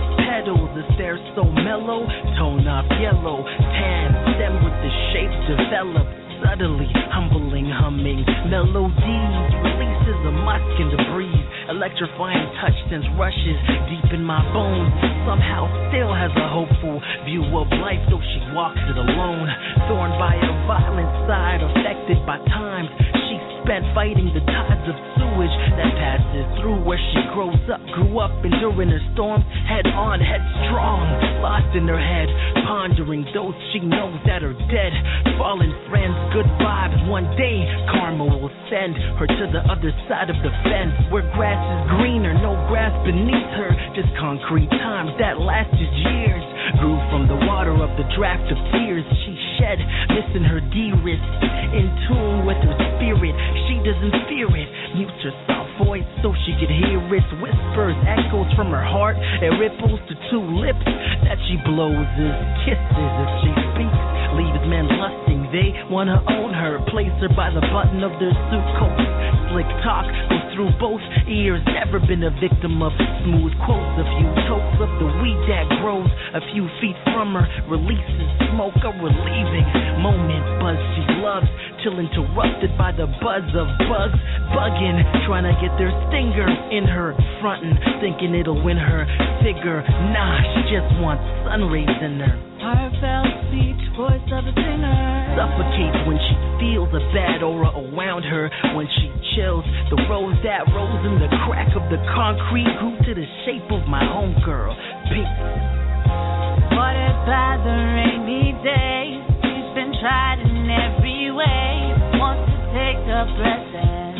shadows, the stare so mellow, tone off yellow, tan, stem with the shapes developed. Subtly, humbling, humming melodies, releases a musk in the breeze. Electrifying touch sends rushes deep in my bones. Somehow still has a hopeful view of life, though she walks it alone. Thorned by a violent side, affected by times she spent fighting the tides of sewage that passes through where she grows up. Grew up enduring her storms, head on, headstrong, lost in her head, pondering those she knows that are dead. Fallen friends, good vibes. One day karma will send her to the other side of the fence, where grass is greener, no grass beneath her, just concrete times that lasted years. Grew from the water of the draft of tears she shed, missing her dearest, in tune with her spirit. She doesn't fear it, mutes her soft voice so she could hear its whispers, echoes from her heart. It ripples to two lips that she blows as kisses as she speaks. Leaves men lusting, they wanna own her, place her by the button of their suit coat. Slick talk goes through both ears, never been a victim of smooth quotes. A few totes of the weed that grows a few feet from her, releases smoke, a relieving moment. Buzz she loves, till interrupted by the buzz of bugs bugging, trying to get their stinger in her, frontin', thinking it'll win her figure. Nah, she just wants sun rays in her. Heartfelt speech, voice of a singer. Suffocates when she feels a bad aura around her. When she chills, the rose that rose in the crack of the concrete grew to the shape of my homegirl. Peace. Watered by the rainy days, she's been tried in every way. Wants to take a breath and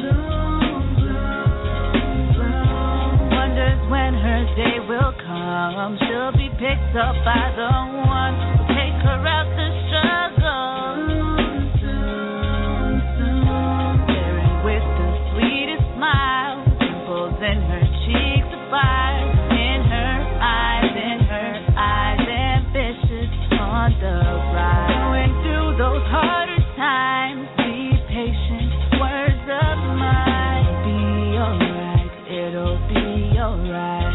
wonders when her day will come. She'll be picked up by the one who'll take her out the struggle. Staring with the sweetest smile, dimples in her cheeks of fire. In her eyes, ambitious on the rise. Going through those harder times, be patient, words of mine. Be alright, it'll be alright.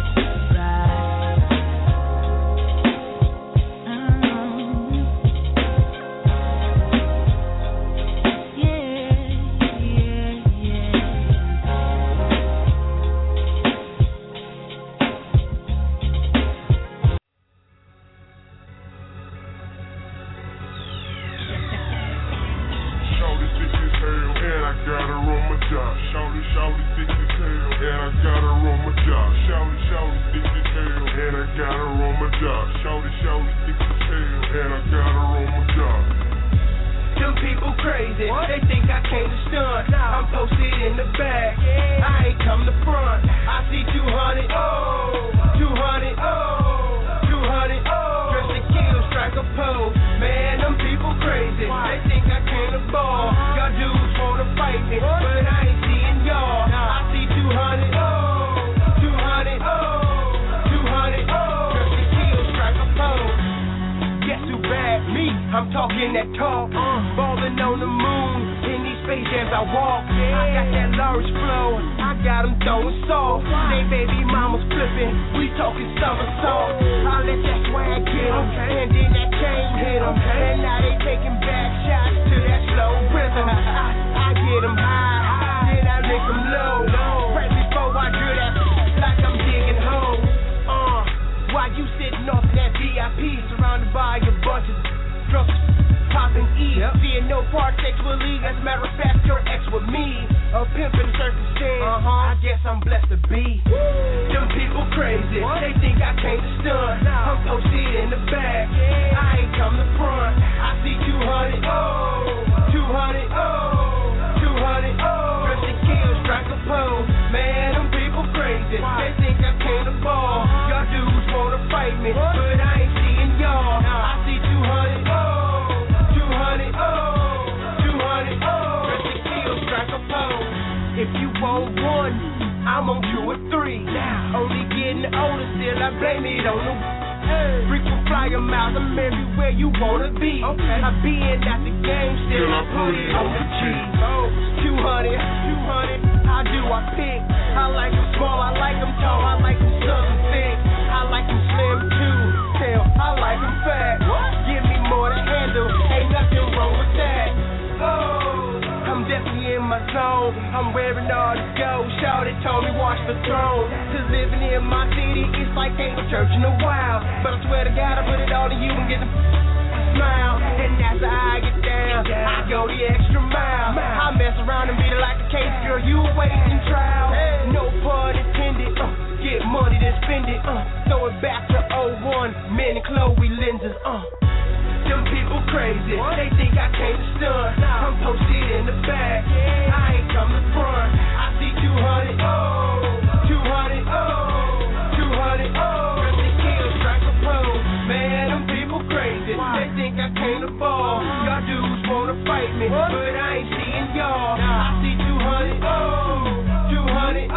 Shawty thick as hell, and I got her on my job. Shawty thick as hell, and I got her on my job. Shawty thick as hell, and I got her on my job. Them people crazy, they think I came to stunt. I'm posted in the back, I ain't come to front. I see 200, 200, 200, dressed to kill, strike a pose. Man, them people crazy, they think I came to ball. Y'all dudes wanna fight me, but I ain't seeing y'all. I see 200, 200, 200, dressed to kill, strike a pose. Guess who bad? Me, I'm talking that talk. Ballin' on the moon, in these space jams I walk. I got that large flow, I got them throwing salt. They baby mamas flipping, we talking somersault. I let that swag get them, and then that chain hit them. And now they taking back shots to that slow rhythm. I get them high, then I lick them low. Right before I drill that, like I'm digging holes. While you sitting off that VIP, surrounded by a bunch of drunks, popping E. Seeing no part sexually, as a matter of fact, your ex with me. A pimp in circumstance, I guess I'm blessed to be. Them people crazy, they think I came to stunt. I'm posted in the back, I ain't come to front. I see 200, 200, 200, dressed to kill, strike a pose. Man, them people crazy, they think I came to ball. Y'all dudes wanna fight me, but I ain't seeing y'all. I see 200, 200, 200, dressed to kill, strike a pose. If you want one, I'm on 2 or 3. Only getting older, still I blame it on the frequent flyer miles, I'm everywhere you wanna be. I been at the game, still I put it on the G. 200, 200, how do I pick? I like them small, I like them tall, I like them southern thick. I like them slim too. wearing all the gold. Shawty told me watch the throne. Cause living in my city, it's like ain't no church in a while. But I swear to God, I put it all in you and get the smile. And that's how I get down. I go the extra mile. I mess around and beat it like a case, girl, you waiting trial. No pun intended. Get money, then spend it. Throw it back to 01. Men and Chloe lenses. Them people crazy. They think I came to stun. I'm posted in the back. I ain't come to front. I see 200. 200. 200. Rest the kill, strike a pose. Man, them people crazy. They think I came to ball. Y'all dudes wanna fight me, but I ain't seeing y'all. I see 200. 200. 200.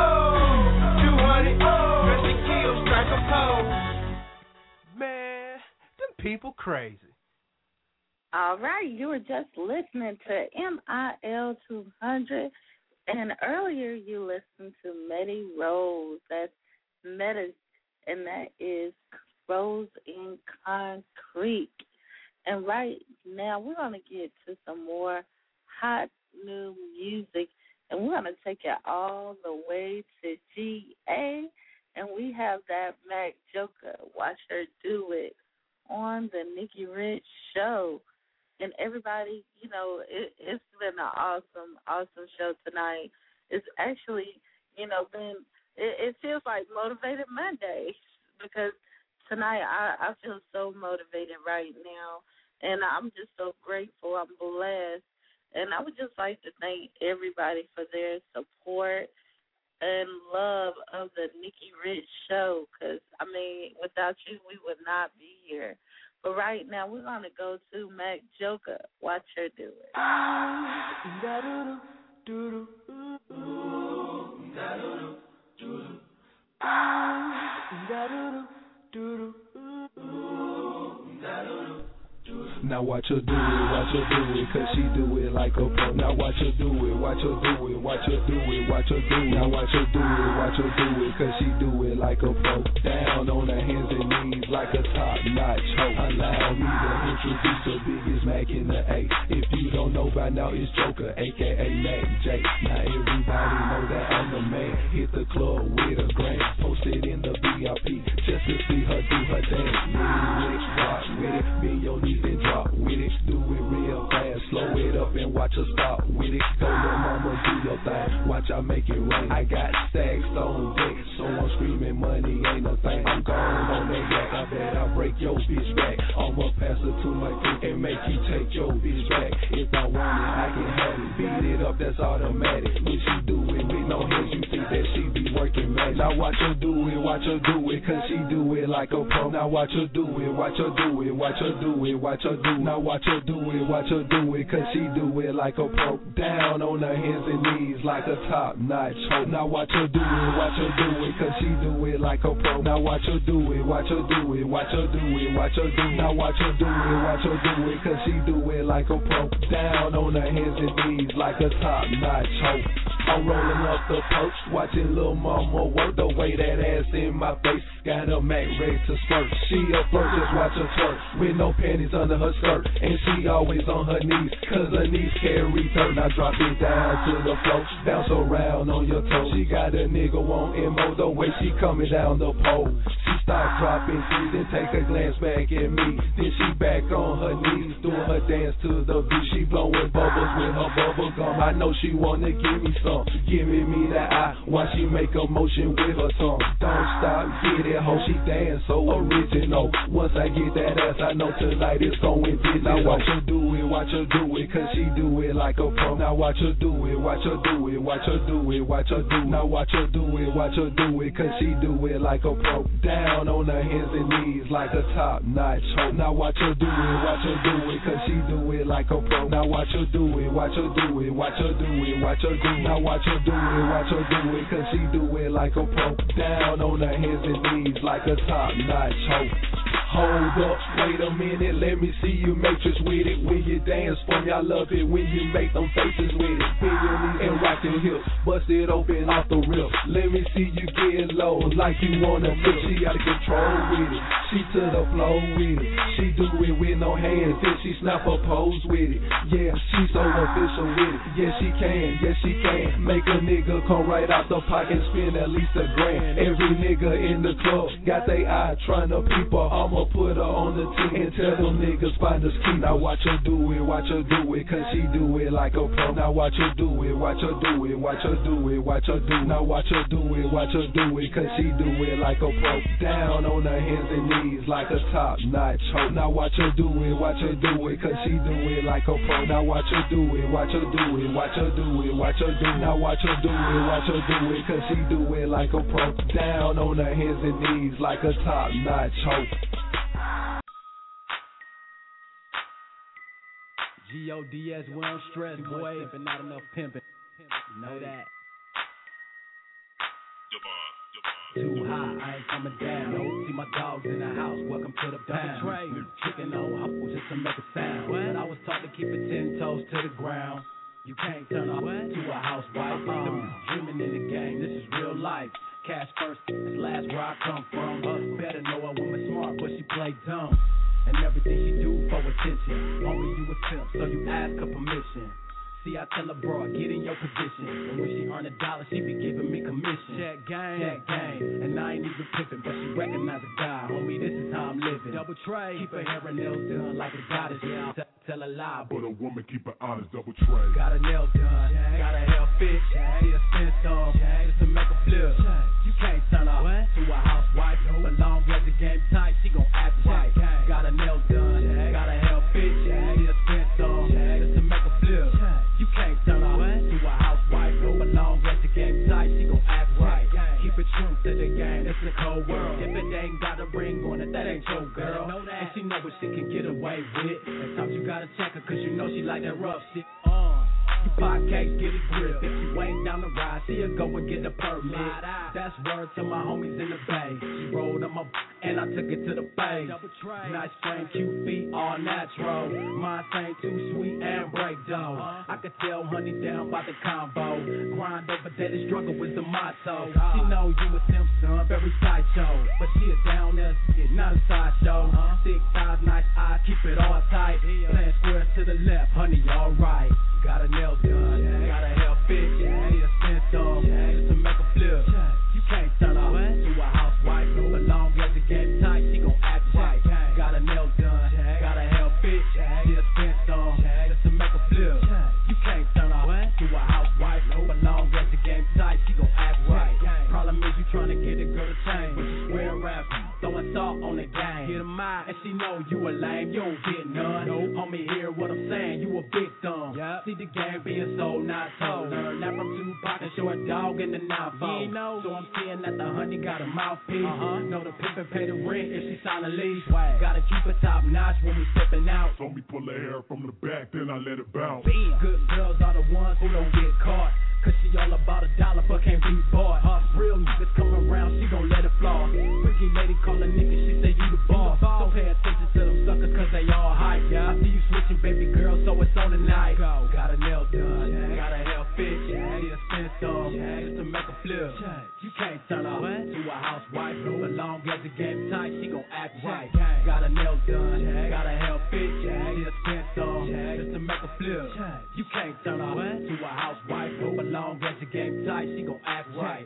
Rest the kill, strike a pose. Man, them people crazy. All right, you were just listening to MIL 200, and earlier you listened to Medi Rose. That's Medi, and that is Rose in Concrete. And right now we're going to get to some more hot new music, and we're going to take it all the way to GA, and we have that Mac Joker, Watch Her Do It, on the Nikki Rich Show. And everybody, you know, it's been an awesome show tonight. It's actually, you know, it feels like Motivated Monday because tonight I feel so motivated right now. And I'm just so grateful. I'm blessed. And I would just like to thank everybody for their support and love of the Nikki Rich Show because, I mean, without you, we would not be here. But right now, we're going to go to Mac Joker. Watch Her Do It. Now watch her do it, cause she do it like a pro. Now watch her do it, watch her do it, watch her do it, watch her do it. Now watch her do it, cause she do it like a pro. Down on her hands and knees like a top-notch hoe. Allow me to introduce the biggest Mac in the A. If you don't know by now, it's Joker, a.k.a. Mac J. Now everybody know that I'm the man. Hit the club with a grand, posted in the VIP, just to see her do her dance. Lyrics, rock with it, bend your knees and drop with it. Do it real fast, slow it up and watch her stop with it. Go little mama, do your thing, watch I make it rain. I got stacks on deck, so I'm screaming money ain't a thing. I'm gone on that yak, I bet I break your bitch back. I'ma pass her to my dick and make you take your bitch back. If I want it, I can have it. Beat it up, that's automatic. When she do it with no hands, you think that she be working mad. Now watch her do it, cause she do it like a pro. Now watch her do it, watch her do it, watch her do it, watch her do it. Now watch her do it, cause she do it like a pro. Down on her hands and knees like a top-notch hoe. Now watch her do it, cause she do it like a pro. Now watch her do it, watch her do it, watch her do it, watch her do it. Now watch her do it, cause she do it like a pro. Down on her hands and knees like a top-notch hoe. I'm rolling up the perch, watching Lil Mama work the way that ass in my face. Got a Mac ready to skirt. She a flirt, just watch her twerk with no panties under her skirt. And she always on her knees, cause her knees carry dirt. Now drop it down to the floor, bounce around on your toes. She got a nigga on MO the way she coming down the pole. She start dropping C's and take a glance back at me. Then she back on her knees, doing her dance to the beat. She blowing bubbles with her bubble gum. I know she wanna give me some, giving me that eye while she make a motion with her tongue. Don't stop, get it, ho, she dance so original. Once I get that ass, I know tonight it's going digital. Now watch her do it, cause she do it like a pro. Now watch her do it, watch her do it, watch her do it, watch her do it. Now watch her do it, cause she do it like a pro. Down on her hands and knees like a top-notch hoe. Now watch her do it, cause she do it like a pro. Now watch her do it, watch her do it, watch her do it, watch her do it. Now watch her do it, cause she do it like a pro. Down on her hands and knees like a top-notch hoe. Hold up, wait a minute, let me see you matrix with it. When you dance for me, I love it when you make them faces with it. Feel your knees and rock your hips, bust it open off the rip. Let me see you get low, like you wanna flip. She out of control with it, she to the flow with it. She do it with no hands, then she snap a pose with it. Yeah, she so official with it. Yeah, she can make a nigga come right out the pocket, spend at least $1,000. Every nigga in the club got they eye trying to peep her. I'ma put her on the team and tell them niggas find us key. Now watch her do it, cause she do it like a pro. Now watch her do it, watch her do it. Now watch her do it, cause she do it like a pro. Down on her hands and knees like a top-notch hoe. Now watch her do it, cause she do it like a pro. Now watch her do it, Now watch her do it, cause she do it like a pro. Down on her hands and knees like a top-notch hoe. G-O-D-S, we don't stress, boy. Pimpin', not enough pimpin'. You know that. Too high, I ain't coming down. Don't see my dogs in the house. Welcome to the pound. Chicken on hoes just to make a sound. But I was taught to keep it 10 toes to the ground. You can't turn off to a housewife. Dreaming in the game, this is real life. Cash first, that's last where I come from. Better know a woman smart, but she play dumb. And everything she do for attention. Only you a simp, so you ask her permission. See, I tell her, bro, get in your position. And when she earn $1, she be giving me commission. Check game. And I ain't even pimping, but she recognize a guy. Homie, this is how I'm living. Double trade. Keep her hair and nails done like a goddess. Yeah, tell a lie, but a woman keep her honest. Double trade. Got her nails done. Got her hair fixed. She a spin some. Just to make a flip. You can't turn her to a housewife. But long as the game tight, she gon' act right. Got her nails done. Got her hair fixed. She a spin some. Just to make a flip. You can't turn her to a housewife. But long as the game tight, she gon' act right. Keep it true to the game, it's a cold world. If it ain't got a ring on it, that ain't your girl. And she know what she can get away with. At times you gotta check her, cause you know she like that rough shit. You buy cakes, get a grip. If you ain't down the ride, see her go and get the permit. That's word to my homies in the bay. She rolled on my and I took it to the bay. Nice frame, cute feet, all natural. Mine ain't too sweet and break dough. I could tell honey down by the combo. Grind over daily struggle was the motto. She know you a simp son, very sideshow. But she a down there, not a sideshow. 6 thighs, nice eyes, keep it all tight. Playing square to the left, honey, alright. Got her nails done, got her hair fixed, she a spin some, just to make a flip. You can't turn her to a housewife, but long as the game tight, she gon' act right. Got her nails done, got her hair fixed, she a spin some, just to make a flip. You can't turn her to a housewife, but long as the game tight, she gon' act right. Problem is you tryna get a girl to change, but you swear around, throwing salt on the game. Get 'em out, and she know you a lame, you don't get none. Homie, hear what I'm saying, you a victim. See the game being sold, not told. Learn that from Tupac and show a dog in the 9-4. So I'm seeing that the honey got a mouthpiece. Know the pimpin' pay the rent if she sign a lease. Gotta keep it top notch when we steppin' out. So me pull her hair from the back, then I let it bounce. Good girls are the ones who don't get caught. Cause she all about $1 but can't be bought. Real niggas come around, she gon' let it floss. Freaky lady call a nigga, she say you the boss. So pay attention to them suckers cause they all hype. I see you switching baby girl, so it's on tonight. Got her nails done, got her hair fixed. She a spin some, just to make a flip. You can't turn her to a housewife. But long as the game tight, she gon' act right. Got her nails done, got her hair fixed. She a spin some, just to make a flip. You can't turn her to a housewife. But long as the game tight, she gon' act right.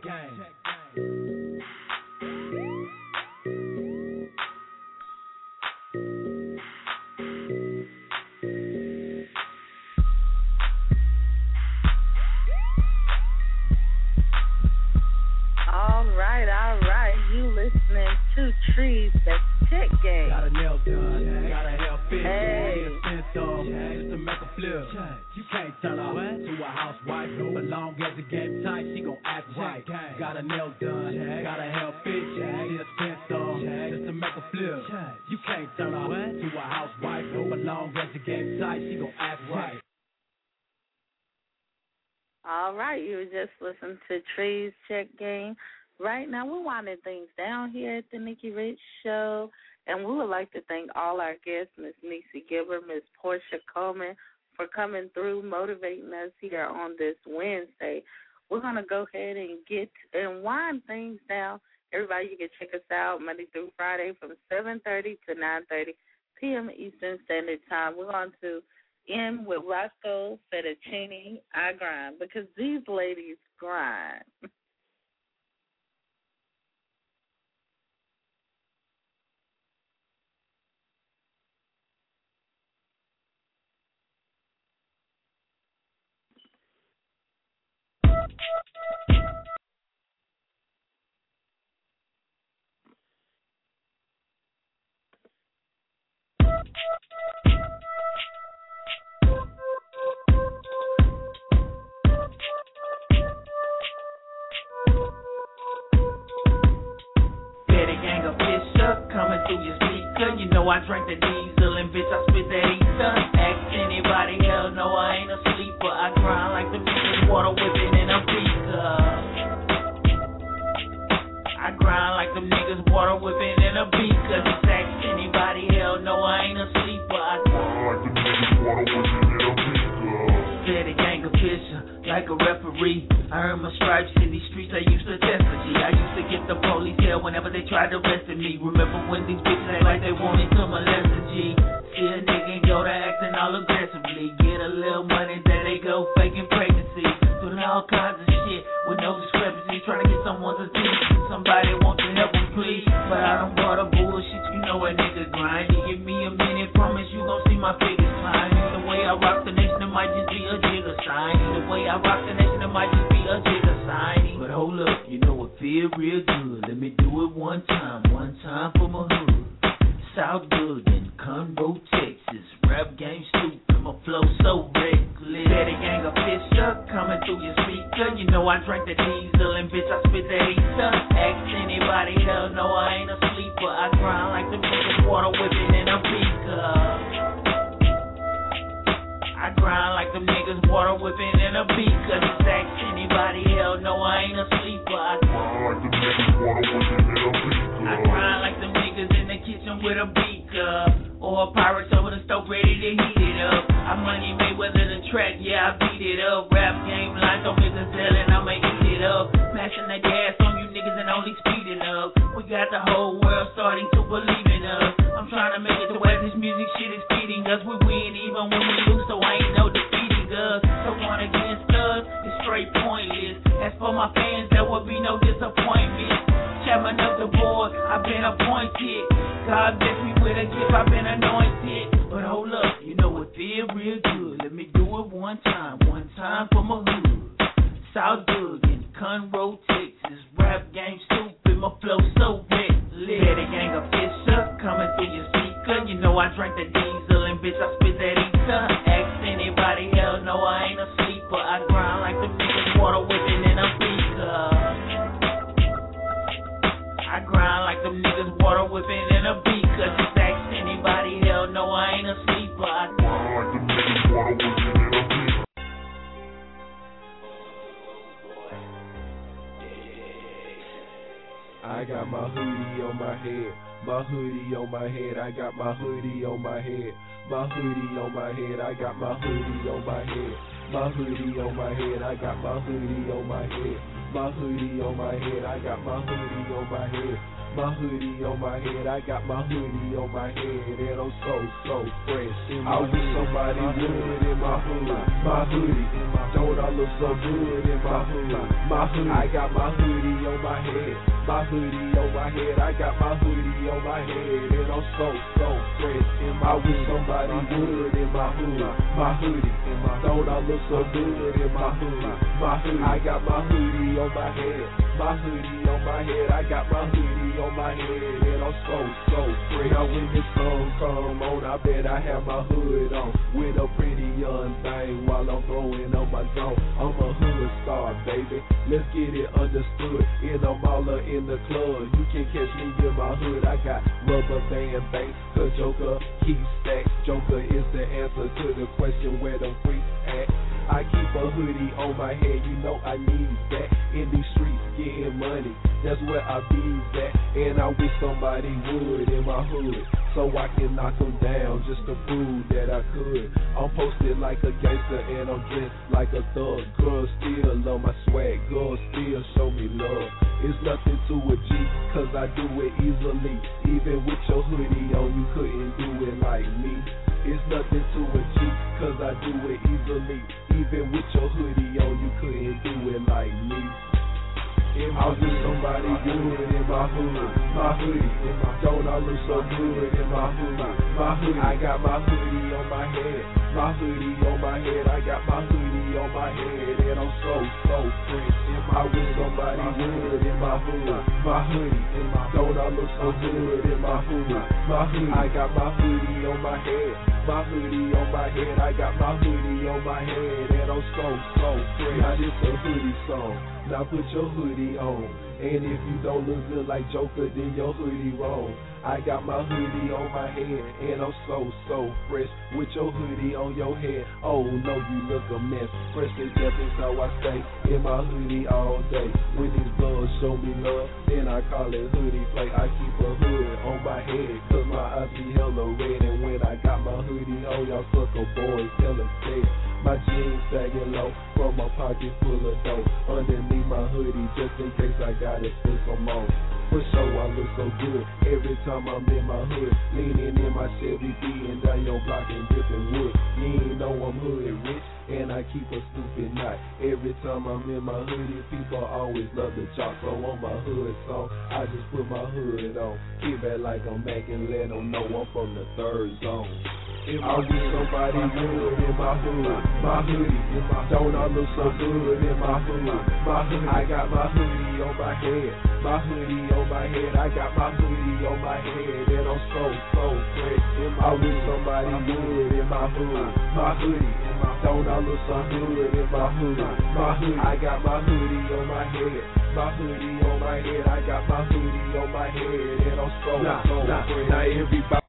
All right. You listening to Trees, that's Check Game. Got her nails done, got her hair fixed. Hey. Just to make a flip. You can't turn her to a housewife. But long as the game tight, she gon' act right. Got her nails done, got her hair fixed. She a spin some, just to make a flip. You can't turn her to a housewife. But long as the game tight, she gon' act right. All right, you were just listening to Trees Check Game right now we're winding things down here at the Nikki Rich Show, and we would like to thank all our guests, Miss Niecy Gilbert, Miss Portia Coleman, for coming through, motivating us here on this Wednesday. We're going to go ahead and wind things down. Everybody, you can check us out Monday through Friday from 7:30 to 9:30 p.m. Eastern Standard Time. We're going to end with Roscoe Fettuccine, I Grind, because these ladies grind. Coming through your speaker, you know I drank the diesel and bitch I spit that ether. Ask anybody, hell no I ain't a sleeper. I grind like the niggas water whipping in a beaker. I grind like them niggas water whipping in a beaker. Just ask anybody, hell no I ain't a sleeper. I grind like them niggas water whipping in a beaker. Steady gang of Fisher, like a referee. I earned my stripes in these streets, I used to test the G. I used to get the police hell whenever they tried to arrest me. Remember when these bitches act like they wanted to molest a G? See a nigga go to acting all aggressively. Get a little money, then they go faking pregnancy. Doing all kinds of shit with no discrepancy. Trying to get someone's attention. Somebody wants to help them please. But I don't bought a bullshit, you know a nigga grind. You give me a minute, promise you gon' see my figures climb. The way I rock the nation, it might just be a jigger sign. The way I rock the nation, it might just be a jigger sign. But hold up, you know it feel real good. Let me do it one time for my hood. South Goodin, Conroe, Texas. Rap game stupid, my flow so reckless. Steady gang of Fisher coming through your speaker. You know I drank the diesel and bitch I spit that ether. Ask anybody, hell no I ain't a sleeper. I grind like the niggas water whipping in a beaker. I grind like them niggas water whipping in a beaker. Just ask anybody, hell no I ain't a sleeper. I grind like them niggas water whipping in a beaker. I grind like them niggas in the kitchen with a beaker. Or a pirate over the stove ready to heat it up. I money made whether the track, yeah I beat it up. Rap game lines on me and I'ma eat it up. Mashing the gas on you niggas and only speeding up. We got the whole world starting to believe in us. I'm trying to make it to where this music shit is feeding us. We win even when we lose, so ain't no defeating us. So one against us is straight pointless. As for my fans, there will be no disappointment. Chairman of the board, I've been appointed. God bless me with a gift, I've been anointed. But hold up, you know it feel real good. Let me do it one time for my hood. South Goodin, Conroe, Texas. Rap game stupid, my flow so reckless. Steady gang of Fisher coming through your speaker. You know I drank the diesel and bitch I spit that ether. Ask anybody, hell no I ain't a sleeper. I grind like the niggas water whipping in a beaker. I grind like them niggas water whipping in a beaker. Just ask anybody, hell no I ain't a sleeper. I grind like them niggas water whipping in a beaker. I got my hoodie on my head, my hoodie on my head. I got my hoodie on my head, my hoodie on my head. I got my hoodie on my head, my hoodie on my head. I got my hoodie on my head, my hoodie on my head. I got my hoodie on my head, my hoodie on my head. I got my hoodie on my head, and I'm so fresh. I wish somebody would in my hoodie. Don't I look so good in my hoodie? I got my hoodie on my head, my hoodie on my head. I got my hoodie on my head, and I'm so fresh. I wish somebody would in my hoodie. Don't I look so good in my hoodie? I got my hoodie on my head, my hoodie on my head. I got my hoodie on my head, and I'm so fresh. Now when the sun come on, I bet I have my hood on with a pretty young thing while I'm throwing on my zone. I'm a hood star, baby. Let's get it understood. And I'm all in the club. You can catch me in my hood. I got rubber band banks, cause Joker keep stacks. Joker is the answer to the question where them freaks at. I keep a hoodie on my head, you know I need that. In these streets, getting money. That's where I be at, and I wish somebody would in my hood, so I can knock them down just to prove that I could. I'm posted like a gangster and I'm dressed like a thug. Girls still love my swag, girls still show me love. It's nothing to a G, cause I do it easily. Even with your hoodie on, you couldn't do it like me. It's nothing to a G, cause I do it easily. Even with your hoodie on, you couldn't do it like me. I wish somebody good in my hoodie, don't I look so good in my hoodie, I got my hoodie on my head, I got my hoodie on my head, and I'm so fresh. I wish somebody would in my hoodie, don't I look so good in my hoodie, I got my hoodie on my head, I got my hoodie on my head, and I'm so fresh. Now this a hoodie song. Now put your hoodie on, and if you don't look good like Joker, then your hoodie wrong. I got my hoodie on my head, and I'm so fresh with your hoodie on your head. Oh no, you look a mess. Fresh to death is how I stay in my hoodie all day. When these girls show me love, then I call it hoodie play. I keep a hood on my head, cause my eyes be hella red. And when I got my hoodie on, y'all sucker boys hella dead. My jeans sagging low from my pocket full of dough. Underneath my hoodie, just in case I gotta spend some more. For sure I look so good every time I'm in my hood, leaning in my Chevy, beating down your block and dipping wood. You ain't know I'm hood rich, and I keep a stupid knot. Every time I'm in my hoodie, people always love the chalk. So on my hood song, I just put my hood on, keep it like I'm Mac and let them know I'm from the third zone. I wish somebody would in my hoodie, don't I look so good in my hoodie, I got my hoodie on my head, I got my hoodie on my head, and I'm so fresh. I wish somebody would in my hoodie, don't I look so good in my hoodie, I got my hoodie on my head, I got my hoodie on my head, and I'm so fresh. Now everybody